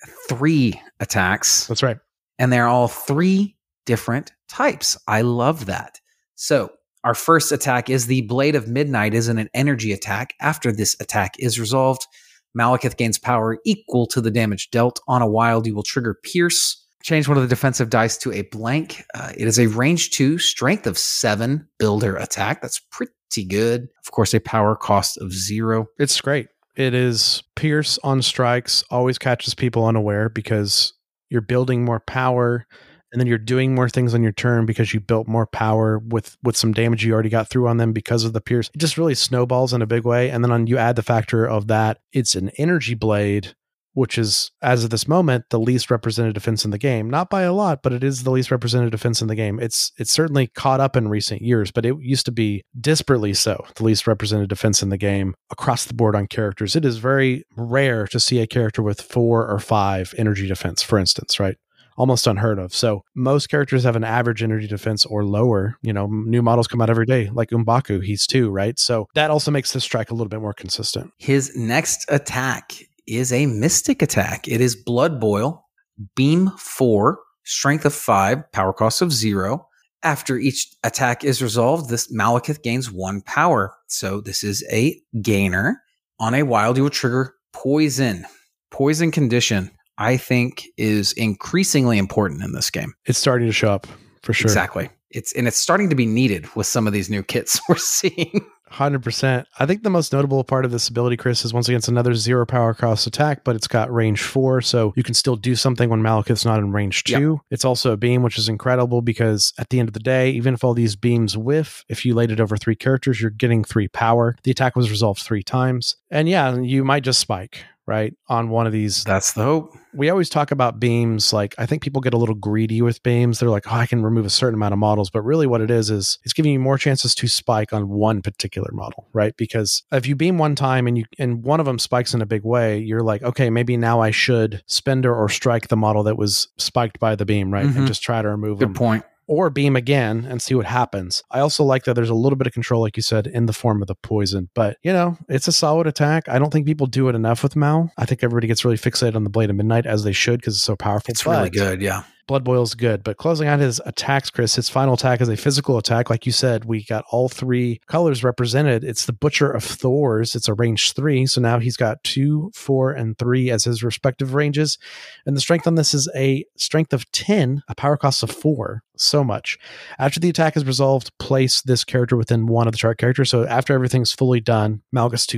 three attacks. That's right. And they're all three different types. I love that. So our first attack is the Blade of Midnight, is an energy attack. After this attack is resolved, Malekith gains power equal to the damage dealt. On a wild, you will trigger Pierce. Change one of the defensive dice to a blank. Uh, it is a range two, strength of seven builder attack. That's pretty good. Of course, a power cost of zero. It's great. It is Pierce on strikes, always catches people unaware because you're building more power. And then you're doing more things on your turn because you built more power with, with some damage you already got through on them because of the Pierce. It just really snowballs in a big way. And then on you add the factor of that it's an energy blade, which is, as of this moment, the least represented defense in the game. Not by a lot, but it is the least represented defense in the game. It's it's certainly caught up in recent years, but it used to be disparately so, the least represented defense in the game across the board on characters. It is very rare to see a character with four or five energy defense, for instance, right? Almost unheard of. So most characters have an average energy defense or lower. You know, new models come out every day, like M'Baku, he's two, right? So that also makes this strike a little bit more consistent. His next attack is a mystic attack. It is Blood Boil, beam four, strength of five, power cost of zero. After each attack is resolved, this Malekith gains one power. So this is a gainer. On a wild, you will trigger poison. Poison condition, I think, is increasingly important in this game. It's starting to show up for sure. Exactly. It's and it's starting to be needed with some of these new kits we're seeing. one hundred percent. I think the most notable part of this ability, Chris, is once again, it's another zero power cost attack, but it's got range four, so you can still do something when Malekith's not in range two. Yep. It's also a beam, which is incredible because at the end of the day, even if all these beams whiff, if you laid it over three characters, you're getting three power. The attack was resolved three times. And yeah, you might just spike, right, on one of these. That's the hope. We always talk about beams. Like, I think people get a little greedy with beams. They're like, oh, I can remove a certain amount of models. But really what it is, is it's giving you more chances to spike on one particular model, right? Because if you beam one time and you and one of them spikes in a big way, you're like, okay, maybe now I should spender or strike the model that was spiked by the beam, right? Mm-hmm. And just try to remove Good them. Good point. Or beam again and see what happens. I also like that there's a little bit of control, like you said, in the form of the poison. But, you know, it's a solid attack. I don't think people do it enough with Mal. I think everybody gets really fixated on the Blade of Midnight, as they should, because it's so powerful. It's but really good, yeah. Blood Boil's good. But closing out his attacks, Chris, his final attack is a physical attack. Like you said, we got all three colors represented. It's the Butcher of Thors. It's a range three. So now he's got two, four, and three as his respective ranges. And the strength on this is a strength of ten, a power cost of four. So much. After the attack is resolved, place this character within one of the chart characters. So after everything's fully done, Mal gets to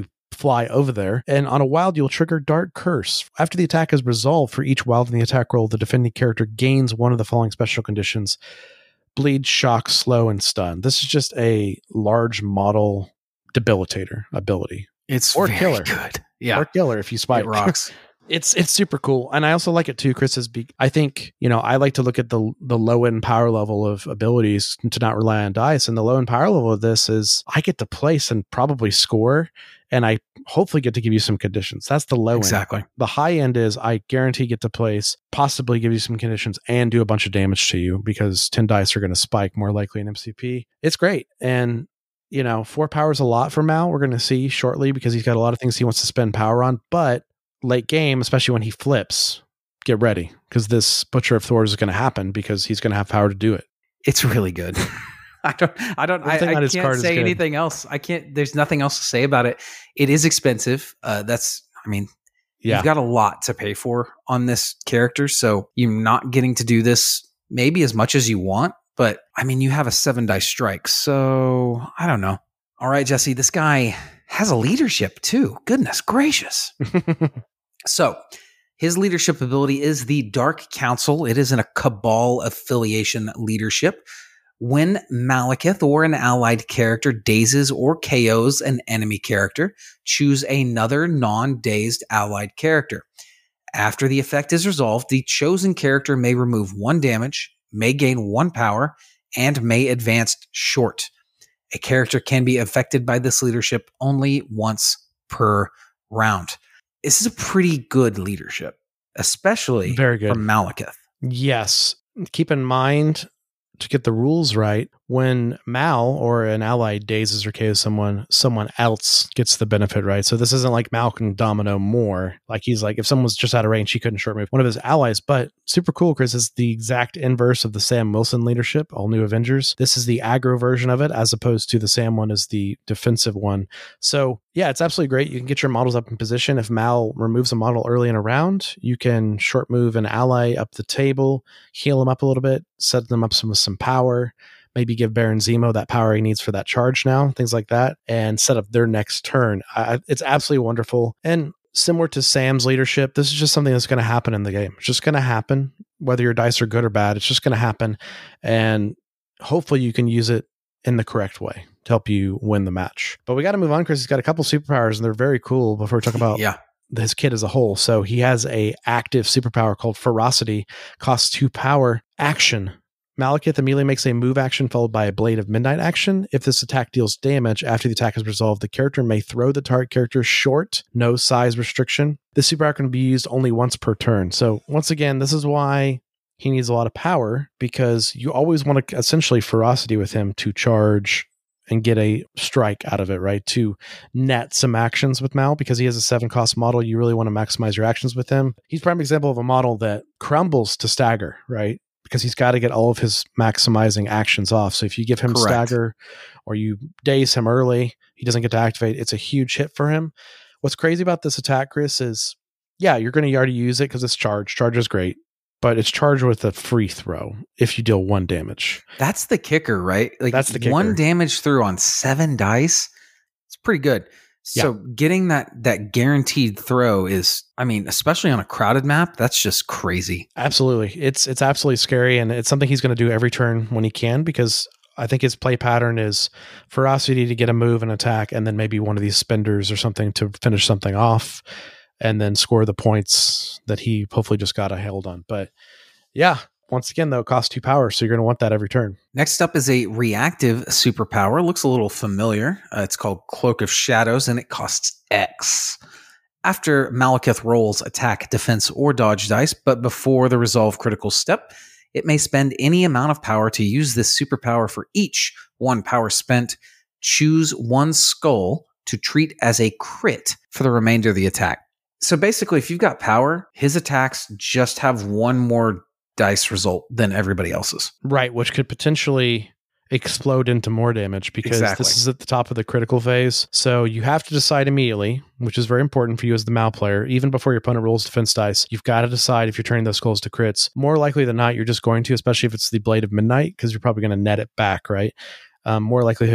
fly over there. And on a wild, you'll trigger Dark Curse. After the attack is resolved for each wild in the attack roll, the defending character gains one of the following special conditions: bleed, shock, slow, and stun. This is just a large model debilitator ability. It's or very killer. good. Yeah. Or killer if you spike. It rocks. It's it's super cool. And I also like it too, Chris, is be, I think, you know, I like to look at the the low end power level of abilities to not rely on dice. And the low end power level of this is I get to place and probably score, and I hopefully get to give you some conditions. That's the low exactly. end. The high end is I guarantee get to place, possibly give you some conditions, and do a bunch of damage to you because ten dice are going to spike more likely in M C P. It's great. And you know, four power is a lot for Mal. We're going to see shortly because he's got a lot of things he wants to spend power on, but late game, especially when he flips, get ready because this Butcher of Thors is going to happen because he's going to have power to do it. It's really good. I don't, I don't, I, I can't say anything else. I can't, there's nothing else to say about it. It is expensive. Uh, that's, I mean, yeah. You've got a lot to pay for on this character. So you're not getting to do this maybe as much as you want, but I mean, you have a seven dice strike. So I don't know. All right, Jesse, this guy has a leadership too. Goodness gracious. So his leadership ability is the Dark Council. It is in a Cabal affiliation leadership. When Malekith or an allied character dazes or K Os an enemy character, choose another non-dazed allied character. After the effect is resolved, the chosen character may remove one damage, may gain one power, and may advance short. A character can be affected by this leadership only once per round. This is a pretty good leadership, especially Very good. from Malekith. Yes. Keep in mind, to get the rules right, when Mal or an ally dazes or K Os someone, someone else gets the benefit, right? So this isn't like Mal can domino more. Like he's like, if someone was just out of range, he couldn't short move one of his allies. But super cool, Chris, is the exact inverse of the Sam Wilson leadership, All New Avengers. This is the aggro version of it, as opposed to the Sam one is the defensive one. So yeah, it's absolutely great. You can get your models up in position. If Mal removes a model early in a round, you can short move an ally up the table, heal them up a little bit, set them up some, with some power, maybe give Baron Zemo that power he needs for that charge now, things like that, and set up their next turn. I, it's absolutely wonderful. And similar to Sam's leadership, this is just something that's going to happen in the game. It's just going to happen, whether your dice are good or bad. It's just going to happen. And hopefully you can use it in the correct way to help you win the match. But we got to move on, Chris. He's got a couple superpowers, and they're very cool before we talk about yeah. his kit as a whole. So he has a active superpower called Ferocity, costs two power, action. Malekith immediately makes a move action followed by a Blade of Midnight action. If this attack deals damage after the attack is resolved, the character may throw the target character short, no size restriction. This superpower can be used only once per turn. So once again, this is why he needs a lot of power, because you always want to essentially Ferocity with him to charge and get a strike out of it, right? To net some actions with Mal, because he has a seven cost model. You really want to maximize your actions with him. He's a prime example of a model that crumbles to stagger, right? Because he's got to get all of his maximizing actions off. So if you give him Correct. stagger or you daze him early, he doesn't get to activate. It's a huge hit for him. What's crazy about this attack, Chris, is yeah, you're going to already use it because it's charged. Charge is great, but it's charged with a free throw if you deal one damage. That's the kicker, right? Like That's the kicker. One damage through on seven dice. It's pretty good. So yeah. Getting that that guaranteed throw is, I mean, especially on a crowded map, that's just crazy. Absolutely. It's it's absolutely scary, and it's something he's going to do every turn when he can, because I think his play pattern is Ferocity to get a move and attack, and then maybe one of these spenders or something to finish something off, and then score the points that he hopefully just got a held on. But yeah, once again, though, it costs two power, so you're going to want that every turn. Next up is a reactive superpower. Looks a little familiar. Uh, it's called Cloak of Shadows, and it costs X. After Malekith rolls attack, defense, or dodge dice, but before the resolve critical step, it may spend any amount of power to use this superpower. For each one power spent, choose one skull to treat as a crit for the remainder of the attack. So basically, if you've got power, his attacks just have one more dice result than everybody else's. Right, which could potentially explode into more damage, because exactly. This is at the top of the critical phase. So you have to decide immediately, which is very important for you as the Mal player. Even before your opponent rolls defense dice, you've got to decide if you're turning those skulls to crits. More likely than not, you're just going to, especially if it's the Blade of Midnight, because you're probably going to net it back, right? Um, more likelihood to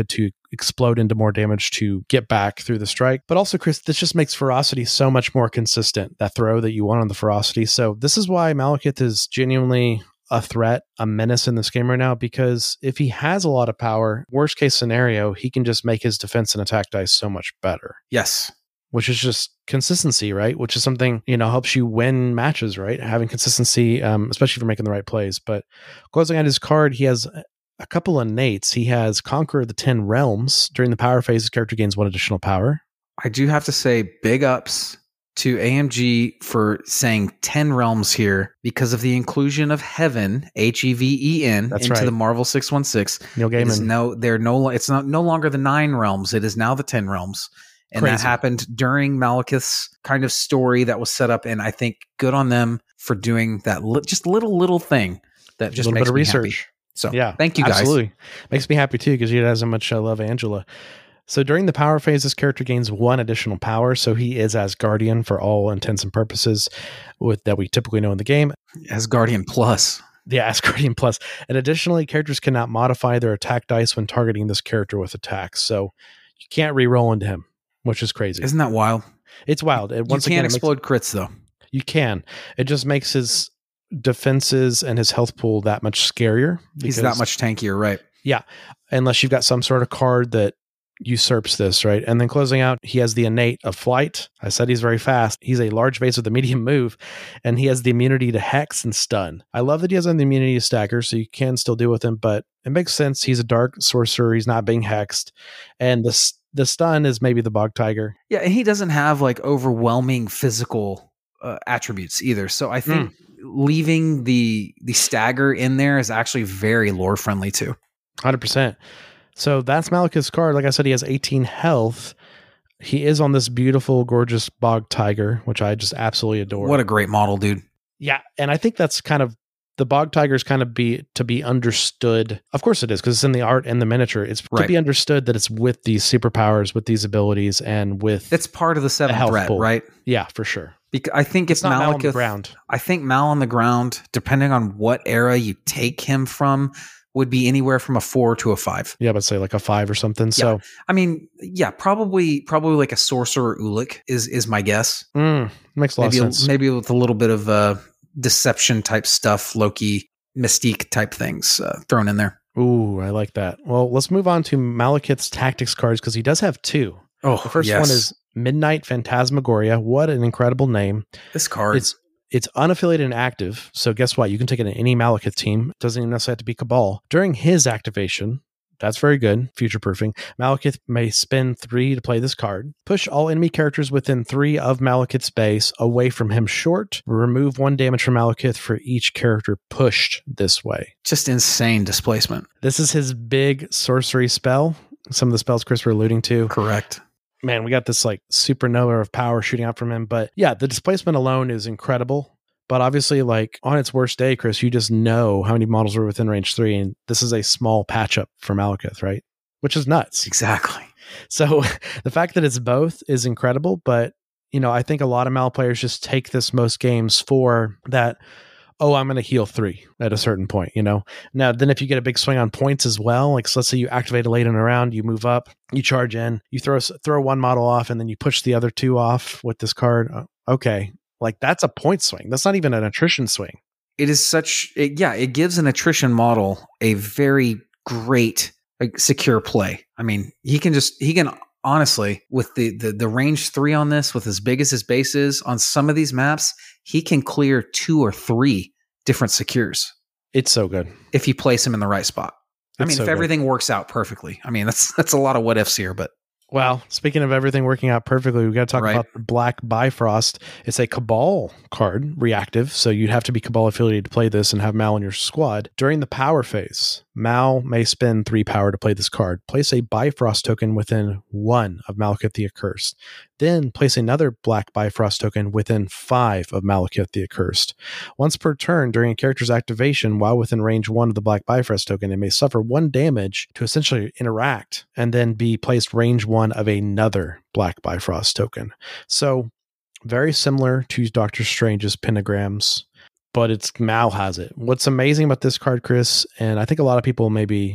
explode into more damage to get back through the strike. But also, Chris, this just makes ferocity so much more consistent, that throw that you want on the ferocity. So this is why Malekith is genuinely a threat, a menace in this game right now, because if he has a lot of power, worst case scenario, he can just make his defense and attack dice so much better. Yes. Which is just consistency, right? Which is something, you know, helps you win matches, right? Having consistency, um, especially for making the right plays. But closing out his card, he has a couple of nates. He has Conqueror of the Ten Realms. During the power phase, his character gains one additional power. I do have to say big ups to A M G for saying ten realms here because of the inclusion of Heaven, H E V E N, That's into right. the Marvel six one six. Neil Gaiman. No, they're no, it's not no longer the nine realms. It is now the ten realms. And Crazy. That happened during Malekith's kind of story that was set up. And I think good on them for doing that li- just little, little thing that just a little makes bit of me research. happy. So yeah, thank you guys. Absolutely. Makes me happy too, because he has so much uh, love Angela. So during the power phase, this character gains one additional power. So he is Asgardian for all intents and purposes with that we typically know in the game. Asgardian Plus. Yeah, Asgardian Plus. And additionally, characters cannot modify their attack dice when targeting this character with attacks. So you can't re-roll into him, which is crazy. Isn't that wild? It's wild. It, once you can't again, explode makes, crits, though. You can. It just makes his defenses and his health pool that much scarier. He's that much tankier, right? Yeah. Unless you've got some sort of card that usurps this, right? And then closing out, he has the innate of flight. I said he's very fast. He's a large base with a medium move, and he has the immunity to hex and stun. I love that he has the immunity to stagger, so you can still deal with him, but it makes sense. He's a dark sorcerer. He's not being hexed. And the, the stun is maybe the Bog Tiger. Yeah, and he doesn't have like overwhelming physical uh, attributes either. So I think mm. leaving the the stagger in there is actually very lore friendly too. one hundred percent. So that's Malekith's card. Like I said, he has eighteen health. He is on this beautiful, gorgeous Bog Tiger, which I just absolutely adore. What a great model, dude. Yeah. And I think that's kind of, the Bog Tigers kind of be, to be understood. Of course it is, because it's in the art and the miniature. It's right. to be understood that it's with these superpowers, with these abilities, and with... It's part of the seventh threat, pool. Right? Yeah, for sure. Because I think it's if not Malekith, Mal on the ground. I think Mal on the ground, depending on what era you take him from, would be anywhere from a four to a five. Yeah, but say like a five or something. Yeah. So I mean, yeah, probably probably like a sorcerer Ulik is is my guess. Mm, makes a lot maybe of sense. A, maybe with a little bit of uh, deception type stuff, Loki, Mystique type things uh, thrown in there. Ooh, I like that. Well, let's move on to Malekith's tactics cards, because he does have two. Oh, the first yes. one is Midnight Phantasmagoria. What an incredible name. This card. It's It's unaffiliated and active, so guess what? You can take it in any Malekith team. It doesn't even necessarily have to be Cabal. During his activation, that's very good, future-proofing, Malekith may spend three to play this card. Push all enemy characters within three of Malekith's base away from him short. Remove one damage from Malekith for each character pushed this way. Just insane displacement. This is his big sorcery spell. Some of the spells Chris were alluding to. Correct. Man, we got this like supernova of power shooting out from him. But yeah, the displacement alone is incredible. But obviously, like on its worst day, Chris, you just know how many models were within range three. And this is a small patch up for Malekith, right? Which is nuts. Exactly. So the fact that it's both is incredible. But, you know, I think a lot of Mal players just take this most games for that. Oh, I'm going to heal three at a certain point, you know? Now, then if you get a big swing on points as well, like so let's say you activate a late in a round, you move up, you charge in, you throw throw one model off, and then you push the other two off with this card. Okay. Like that's a point swing. That's not even an attrition swing. It is such, it, yeah, it gives an attrition model a very great, like, secure play. I mean, he can just, he can honestly, with the, the, the range three on this, with as big as his base is on some of these maps, he can clear two or three different secures. It's so good. If you place him in the right spot. It's I mean, so if everything good. works out perfectly. I mean, that's that's a lot of what ifs here, but. Well, speaking of everything working out perfectly, we've got to talk right. about the Black Bifrost. It's a Cabal card, reactive, so you'd have to be Cabal affiliated to play this and have Mal in your squad. During the power phase, Mal may spend three power to play this card. Place a Bifrost token within one of Malekith the Accursed. Then place another Black Bifrost token within five of Malekith the Accursed. Once per turn, during a character's activation, while within range one of the Black Bifrost token, it may suffer one damage to essentially interact and then be placed range one of another Black Bifrost token. So very similar to Doctor Strange's pentagrams, but it's Mal has it. What's amazing about this card, Chris, and I think a lot of people maybe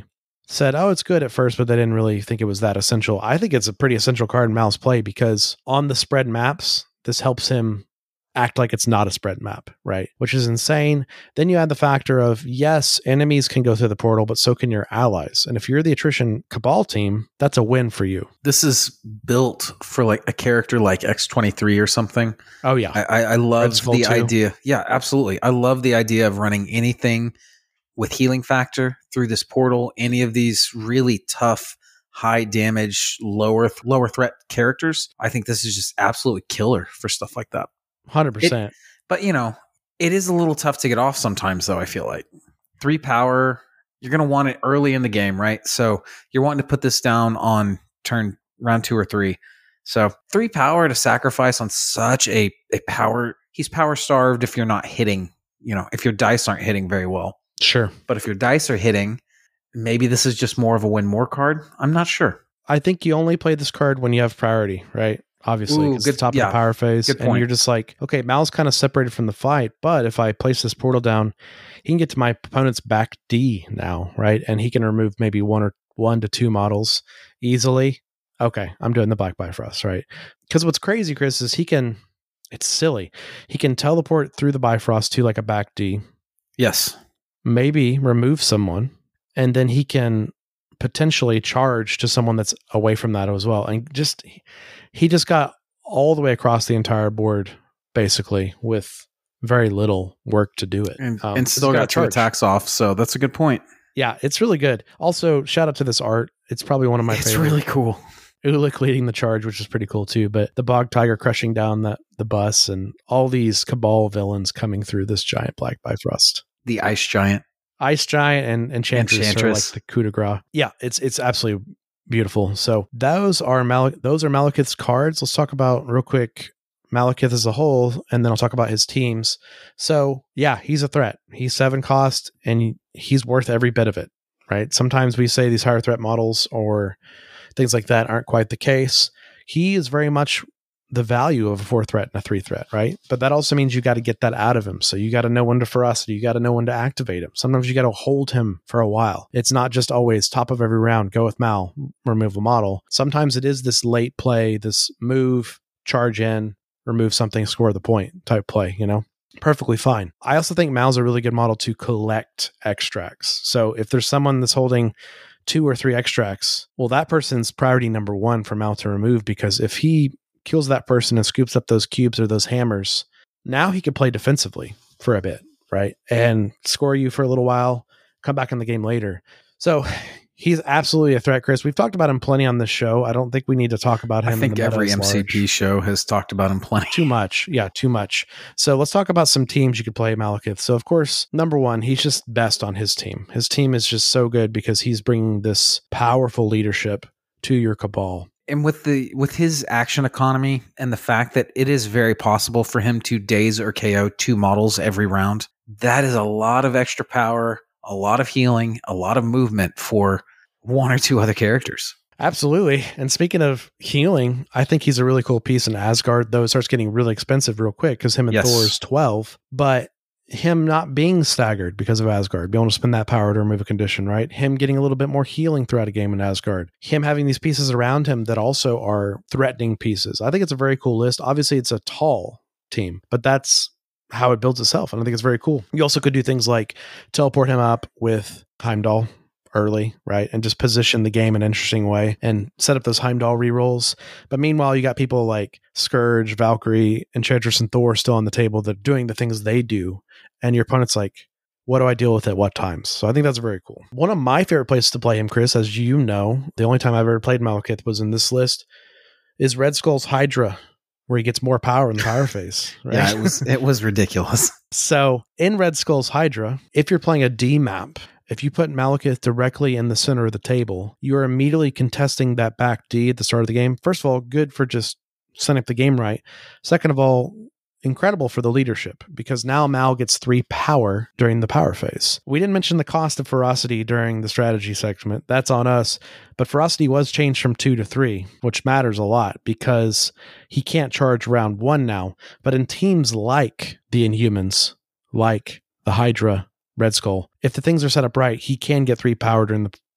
said, oh, it's good at first, but they didn't really think it was that essential. I think it's a pretty essential card in Mal's play because on the spread maps, this helps him act like it's not a spread map, right? Which is insane. Then you add the factor of, yes, enemies can go through the portal, but so can your allies. And if you're the attrition Cabal team, that's a win for you. This is built for like a character like X twenty-three or something. Oh, yeah. I, I, I love the too. idea. Yeah, absolutely. I love the idea of running anything with healing factor through this portal. Any of these really tough, high damage, lower, lower threat characters. I think this is just absolutely killer for stuff like that. one hundred percent. It, but, you know, it is a little tough to get off sometimes, though, I feel like. Three power, you're going to want it early in the game, right? So you're wanting to put this down on turn round two or three. So three power to sacrifice on such a, a power. He's power starved if you're not hitting, you know, if your dice aren't hitting very well. Sure. But if your dice are hitting, maybe this is just more of a win more card. I'm not sure. I think you only play this card when you have priority, right? Obviously, Ooh, it's the top yeah, of the power phase. Good point. And you're just like, okay, Mal's kind of separated from the fight, but if I place this portal down, he can get to my opponent's back D now, right? And he can remove maybe one or one to two models easily. Okay, I'm doing the Black Bifrost, right? Because what's crazy, Chris, is he can, it's silly. He can teleport through the Bifrost to like a back D. Yes. Maybe remove someone, and then he can potentially charge to someone that's away from that as well. And just, he just got all the way across the entire board, basically, with very little work to do it. And, um, and still got two attacks off, so that's a good point. Yeah, it's really good. Also, shout out to this art. It's probably one of my it's favorites. It's really cool. Ulik leading the charge, which is pretty cool too. But the Bog Tiger crushing down that the bus and all these Cabal villains coming through this giant Black Bifrost. The Ice Giant. Ice Giant and Enchantress, Enchantress. Are like the coup de grace. Yeah, it's it's absolutely beautiful. So those are Mal- those are Malekith's cards. Let's talk about real quick Malekith as a whole, and then I'll talk about his teams. So yeah, he's a threat. He's seven cost, and he's worth every bit of it, right? Sometimes we say these higher threat models or things like that aren't quite the case. He is very much the value of a four threat and a three threat, right? But that also means you got to get that out of him. So you got to know when to ferocity. You got to know when to activate him. Sometimes you got to hold him for a while. It's not just always top of every round, go with Mal, remove a model. Sometimes it is this late play, this move, charge in, remove something, score the point type play, you know? Perfectly fine. I also think Mal's a really good model to collect extracts. So if there's someone that's holding two or three extracts, well, that person's priority number one for Mal to remove, because if he kills that person and scoops up those cubes or those hammers, now he could play defensively for a bit, right? And score you for a little while, come back in the game later. So he's absolutely a threat, Chris. We've talked about him plenty on this show. I don't think we need to talk about him. I think in the every M C P large. show has talked about him plenty. Too much. Yeah, too much. So let's talk about some teams you could play Malekith. So of course, number one, he's just best on his team. His team is just so good because he's bringing this powerful leadership to your Cabal. And with the with his action economy and the fact that it is very possible for him to daze or K O two models every round, that is a lot of extra power, a lot of healing, a lot of movement for one or two other characters. Absolutely. And speaking of healing, I think he's a really cool piece in Asgard, though it starts getting really expensive real quick because him and yes. Thor is twelve. But him not being staggered because of Asgard, being able to spend that power to remove a condition, right? Him getting a little bit more healing throughout a game in Asgard. Him having these pieces around him that also are threatening pieces. I think it's a very cool list. Obviously, it's a tall team, but that's how it builds itself. And I think it's very cool. You also could do things like teleport him up with Heimdall early, right? And just position the game in an interesting way and set up those Heimdall rerolls. But meanwhile, you got people like Scourge, Valkyrie, Enchantress, and Thor still on the table that are doing the things they do. And your opponent's like, what do I deal with at what times? So I think that's very cool. One of my favorite places to play him, Chris, as you know, the only time I've ever played Malekith was in this list, is Red Skull's Hydra, where he gets more power in the power phase. Right? Yeah, it was it was ridiculous. So in Red Skull's Hydra, if you're playing a D map, if you put Malekith directly in the center of the table, you are immediately contesting that back D at the start of the game. First of all, good for just setting up the game right. Second of all, incredible for the leadership, because now Mal gets three power during the power phase. We didn't mention the cost of ferocity during the strategy segment. That's on us. But ferocity was changed from two to three, which matters a lot because he can't charge round one now. But in teams like the Inhumans, like the Hydra, Red Skull, if the things are set up right, he can get three power during the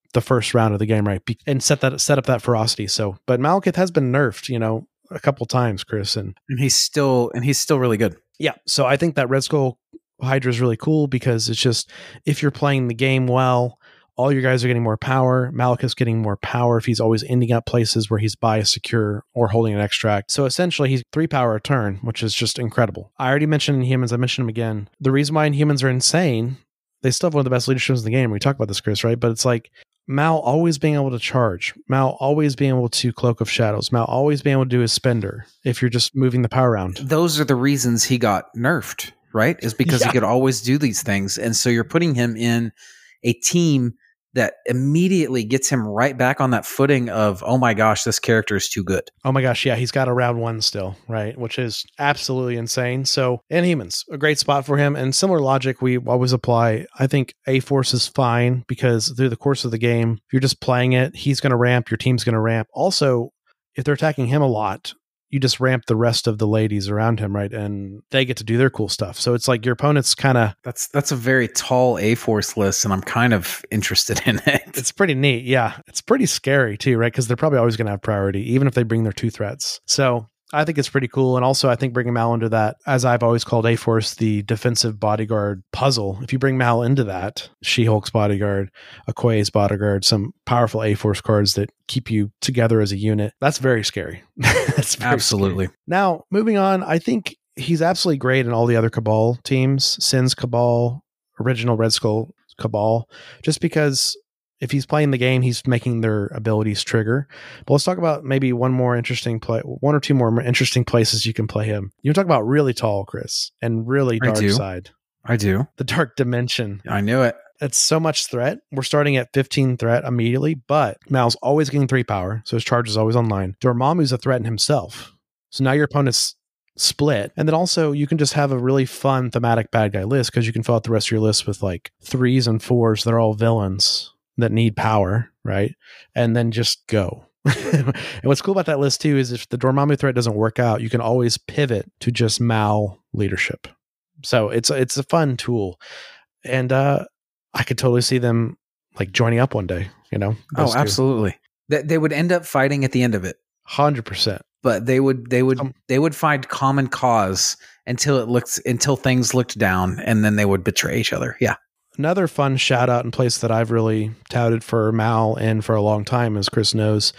the first round of the game, right? And set that set up that ferocity. So, but Malekith has been nerfed, you know, a couple times, Chris, and and he's still and he's still really good. Yeah. So I think that Red Skull Hydra is really cool because it's just if you're playing the game well, all your guys are getting more power. Malekith's getting more power if he's always ending up places where he's by a secure or holding an extract. So essentially, he's three power a turn, which is just incredible. I already mentioned Inhumans. I mentioned him again. The reason why Inhumans are insane, they still have one of the best leaderships in the game. We talk about this, Chris, right? But it's like Mal always being able to charge, Mal always being able to Cloak of Shadows, Mal always being able to do his spender if you're just moving the power around. Those are the reasons he got nerfed, right? Is because yeah. he could always do these things. And so you're putting him in a team that immediately gets him right back on that footing of, oh my gosh, this character is too good. Oh my gosh, yeah, he's got a round one still, right? Which is absolutely insane. So, Inhumans, a great spot for him. And similar logic we always apply. I think A-Force is fine because through the course of the game, if you're just playing it, he's going to ramp, your team's going to ramp. Also, if they're attacking him a lot, you just ramp the rest of the ladies around him, right? And they get to do their cool stuff. So it's like your opponent's kind of... That's that's a very tall A-Force list, and I'm kind of interested in it. It's pretty neat, yeah. It's pretty scary, too, right? Because they're probably always going to have priority, even if they bring their two threats. So I think it's pretty cool. And also, I think bringing Mal into that, as I've always called A-Force, the defensive bodyguard puzzle. If you bring Mal into that, She-Hulk's bodyguard, Okoye's bodyguard, some powerful A-Force cards that keep you together as a unit, that's very scary. That's very absolutely. Scary. Now, moving on, I think he's absolutely great in all the other Cabal teams, Sin's Cabal, original Red Skull Cabal, just because if he's playing the game, he's making their abilities trigger. But let's talk about maybe one more interesting play, one or two more interesting places you can play him. You talk about really tall, Chris, and really dark I side. I do. The dark dimension. I knew it. It's so much threat. We're starting at fifteen threat immediately, but Mal's always getting three power, so his charge is always online. Dormammu's a threat in himself. So now your opponent's split. And then also you can just have a really fun thematic bad guy list because you can fill out the rest of your list with like threes and fours that are all villains that need power, right? And then just go. And what's cool about that list too is if the Dormammu threat doesn't work out, you can always pivot to just Mal leadership. So it's it's a fun tool. And uh, I could totally see them like joining up one day, you know? Oh, absolutely. They, they would end up fighting at the end of it. one hundred percent. But they would they would um, they would find common cause until it looks until things looked down, and then they would betray each other. Yeah. Another fun shout out and place that I've really touted for Mal and for a long time, as Chris knows,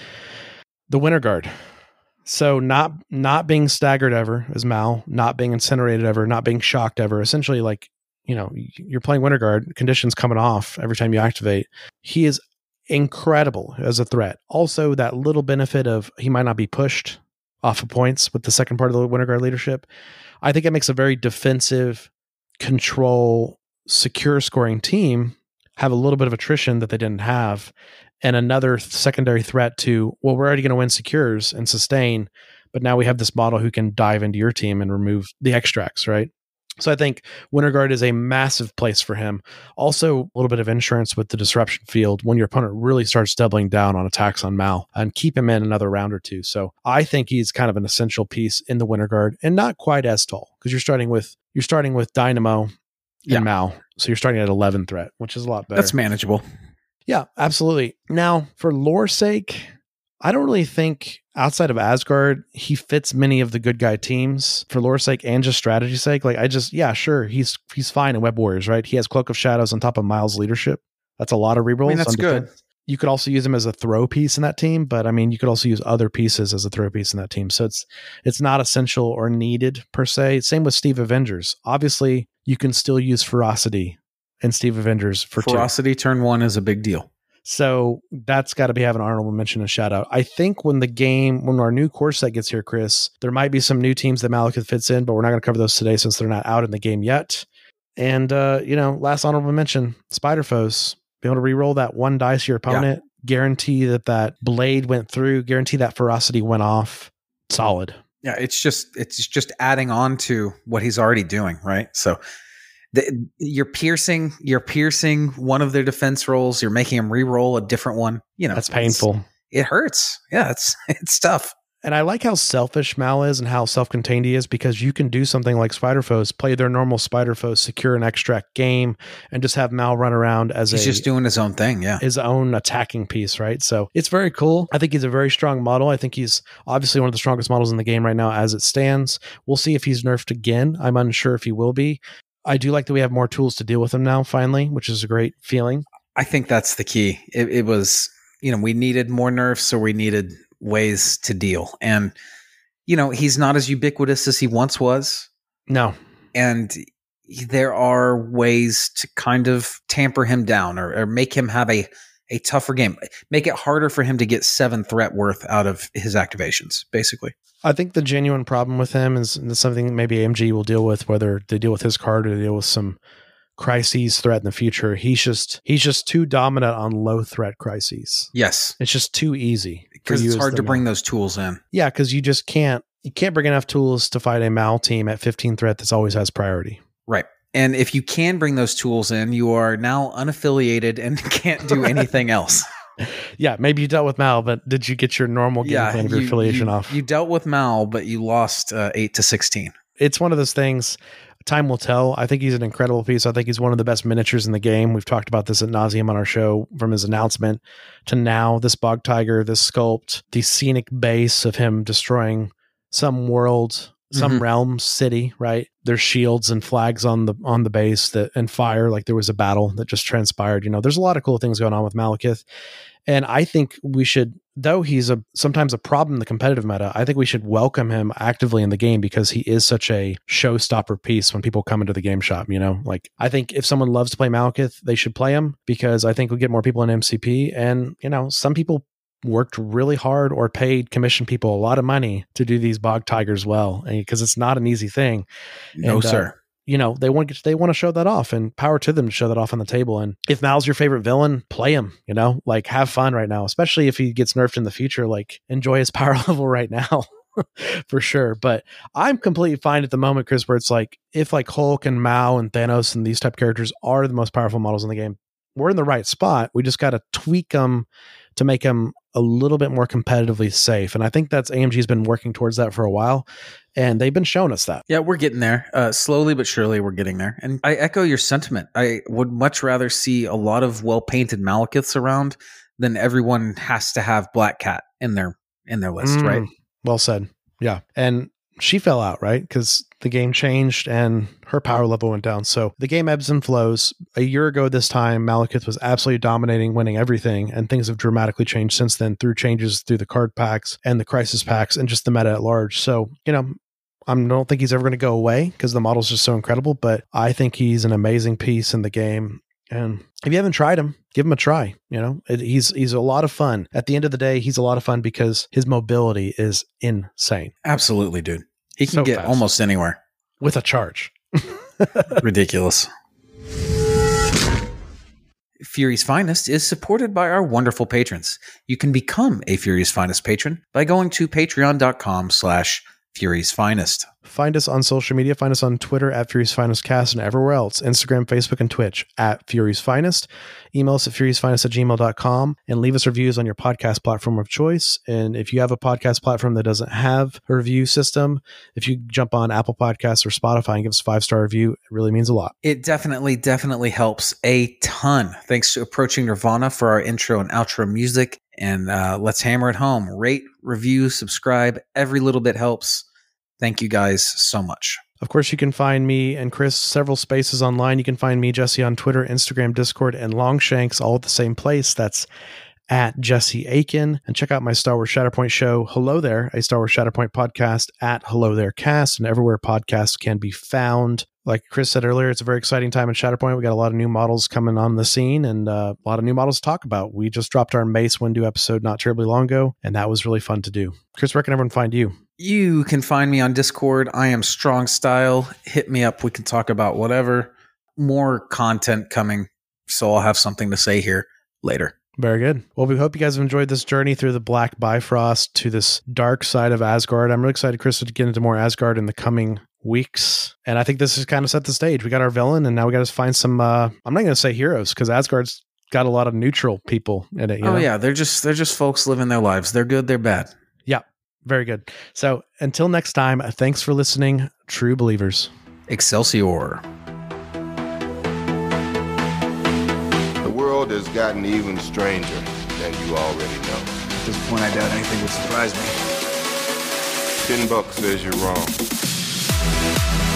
the Winter Guard. So not not being staggered ever as Mal, not being incinerated ever, not being shocked ever. Essentially, like, you know, you're playing Winter Guard, conditions coming off every time you activate. He is incredible as a threat. Also, that little benefit of he might not be pushed off of points with the second part of the Winter Guard leadership. I think it makes a very defensive, control, secure scoring team have a little bit of attrition that they didn't have, and another secondary threat to, well, we're already going to win secures and sustain, but now we have this model who can dive into your team and remove the extracts, right? So I think Winter Guard is a massive place for him. Also, a little bit of insurance with the disruption field when your opponent really starts doubling down on attacks on Mal, and keep him in another round or two. So I think he's kind of an essential piece in the Winter Guard, and not quite as tall because you're starting with you're starting with Dynamo and yeah. Mal. So you're starting at eleven threat, which is a lot better. That's manageable. Yeah, absolutely. Now, for lore's sake, I don't really think outside of Asgard, he fits many of the good guy teams for lore's sake and just strategy's sake. Like, I just, yeah, sure, he's he's fine in Web Warriors, right? He has Cloak of Shadows on top of Miles' leadership. That's a lot of rerolls. I mean, that's good. Defense. You could also use him as a throw piece in that team, but I mean, you could also use other pieces as a throw piece in that team. So it's it's not essential or needed per se. Same with Steve Avengers. Obviously, you can still use Ferocity and Steve Avengers for Ferocity two. turn one is a big deal. So that's got to be having an honorable mention and shout out. I think when the game, when our new core set gets here, Chris, there might be some new teams that Malekith fits in, but we're not going to cover those today since they're not out in the game yet. And, uh, you know, last honorable mention, Spider Foes. Be able to re-roll that one dice to your opponent, yeah. Guarantee that that blade went through, guarantee that ferocity went off. Solid. Yeah, it's just it's just adding on to what he's already doing, right? So the, you're piercing, you're piercing one of their defense rolls. You're making him re-roll a different one. You know, that's painful. It hurts. Yeah, it's it's tough. And I like how selfish Mal is and how self-contained he is, because you can do something like Spider Foes, play their normal Spider Foes, secure an extract game, and just have Mal run around as he's a, just doing his own thing, yeah. His own attacking piece, right? So it's very cool. I think he's a very strong model. I think he's obviously one of the strongest models in the game right now as it stands. We'll see if he's nerfed again. I'm unsure if he will be. I do like that we have more tools to deal with him now, finally, which is a great feeling. I think that's the key. It, it was, you know, we needed more nerfs, so we needed ways to deal. And, you know, he's not as ubiquitous as he once was. No. And there are ways to kind of tamper him down or, or make him have a, a tougher game, make it harder for him to get seven threat worth out of his activations, basically. I think the genuine problem with him is something maybe A M G will deal with, whether they deal with his card or they deal with some crises threat in the future. He's just he's just too dominant on low threat crises. Yes. It's just too easy. Because it's hard to bring those tools in. Yeah, because you just can't you can't bring enough tools to fight a Mal team at fifteen threat that's always has priority. Right. And if you can bring those tools in, you are now unaffiliated and can't do anything else. Yeah, maybe you dealt with Mal, but did you get your normal game yeah, plan of your you, affiliation you, off? You dealt with Mal, but you lost uh, eight to sixteen. It's one of those things. Time will tell. I think he's an incredible piece. I think he's one of the best miniatures in the game. We've talked about this ad nauseum on our show, from his announcement to now. This Bog Tiger, this sculpt, the scenic base of him destroying some world, some mm-hmm. realm, city, right? There's shields and flags on the on the base that and fire, like there was a battle that just transpired. You know, there's a lot of cool things going on with Malekith. And I think we should, though he's a sometimes a problem in the competitive meta, I think we should welcome him actively in the game, because he is such a showstopper piece when people come into the game shop, you know? Like, I think if someone loves to play Malekith, they should play him, because I think we'll get more people in M C P. And, you know, some people worked really hard or paid commission people a lot of money to do these Bog Tigers well, because it's not an easy thing. No, and, sir. Uh, you know, they want they want to show that off, and power to them to show that off on the table. And if Mal's your favorite villain, play him, you know, like have fun right now, especially if he gets nerfed in the future, like enjoy his power level right now for sure. But I'm completely fine at the moment, Chris, where it's like, if like Hulk and Mao and Thanos and these type of characters are the most powerful models in the game, we're in the right spot. We just got to tweak them to make them a little bit more competitively safe. And I think that's A M G's been working towards that for a while, and they've been showing us that. Yeah, we're getting there. Uh, slowly but surely we're getting there. And I echo your sentiment. I would much rather see a lot of well-painted Malekiths around than everyone has to have Black Cat in their in their list, mm, right? Well said. Yeah. And she fell out, right? Because the game changed and her power level went down. So the game ebbs and flows. A year ago this time, Malekith was absolutely dominating, winning everything, and things have dramatically changed since then through changes through the card packs and the crisis packs and just the meta at large. So, you know, I don't think he's ever going to go away because the model's just so incredible, but I think he's an amazing piece in the game. And if you haven't tried him, give him a try. You know, it, he's he's a lot of fun. At the end of the day, he's a lot of fun because his mobility is insane. Absolutely, dude. He can So get fast. almost anywhere. With a charge. Ridiculous. Fury's Finest is supported by our wonderful patrons. You can become a Fury's Finest patron by going to patreon.com slash Fury's Finest. Find us on social media. Find us on Twitter at Fury's Finest Cast and everywhere else. Instagram, Facebook, and Twitch at Fury's Finest. Email us at furiousfinest at gmail dot com and leave us reviews on your podcast platform of choice. And if you have a podcast platform that doesn't have a review system, if you jump on Apple Podcasts or Spotify and give us a five-star review, it really means a lot. It definitely, definitely helps a ton. Thanks to Approaching Nirvana for our intro and outro music. And uh, let's hammer it home. Rate, review, subscribe. Every little bit helps. Thank you guys so much. Of course, you can find me and Chris several spaces online. You can find me, Jesse, on Twitter, Instagram, Discord, and Longshanks, all at the same place. That's at Jesse Aiken. And check out my Star Wars Shatterpoint show, Hello There, a Star Wars Shatterpoint podcast at Hello There Cast, and everywhere podcasts can be found. Like Chris said earlier, it's a very exciting time in Shatterpoint. We got a lot of new models coming on the scene and uh, a lot of new models to talk about. We just dropped our Mace Windu episode not terribly long ago, and that was really fun to do. Chris, where can everyone find you? You can find me on Discord. I am Strong Style. Hit me up. We can talk about whatever. More content coming, so I'll have something to say here later. Very good. Well, we hope you guys have enjoyed this journey through the Black Bifrost to this dark side of Asgard. I'm really excited, Chris, to get into more Asgard in the coming weeks. And I think this has kind of set the stage. We got our villain, and now we got to find some, uh, I'm not going to say heroes, because Asgard's got a lot of neutral people in it. You oh, know? yeah. They're just, they're just folks living their lives. They're good, they're bad. Yeah. Very good. So until next time, thanks for listening, true believers. Excelsior. The world has gotten even stranger than you already know. At this point, I doubt anything would surprise me. Ten bucks says you're wrong.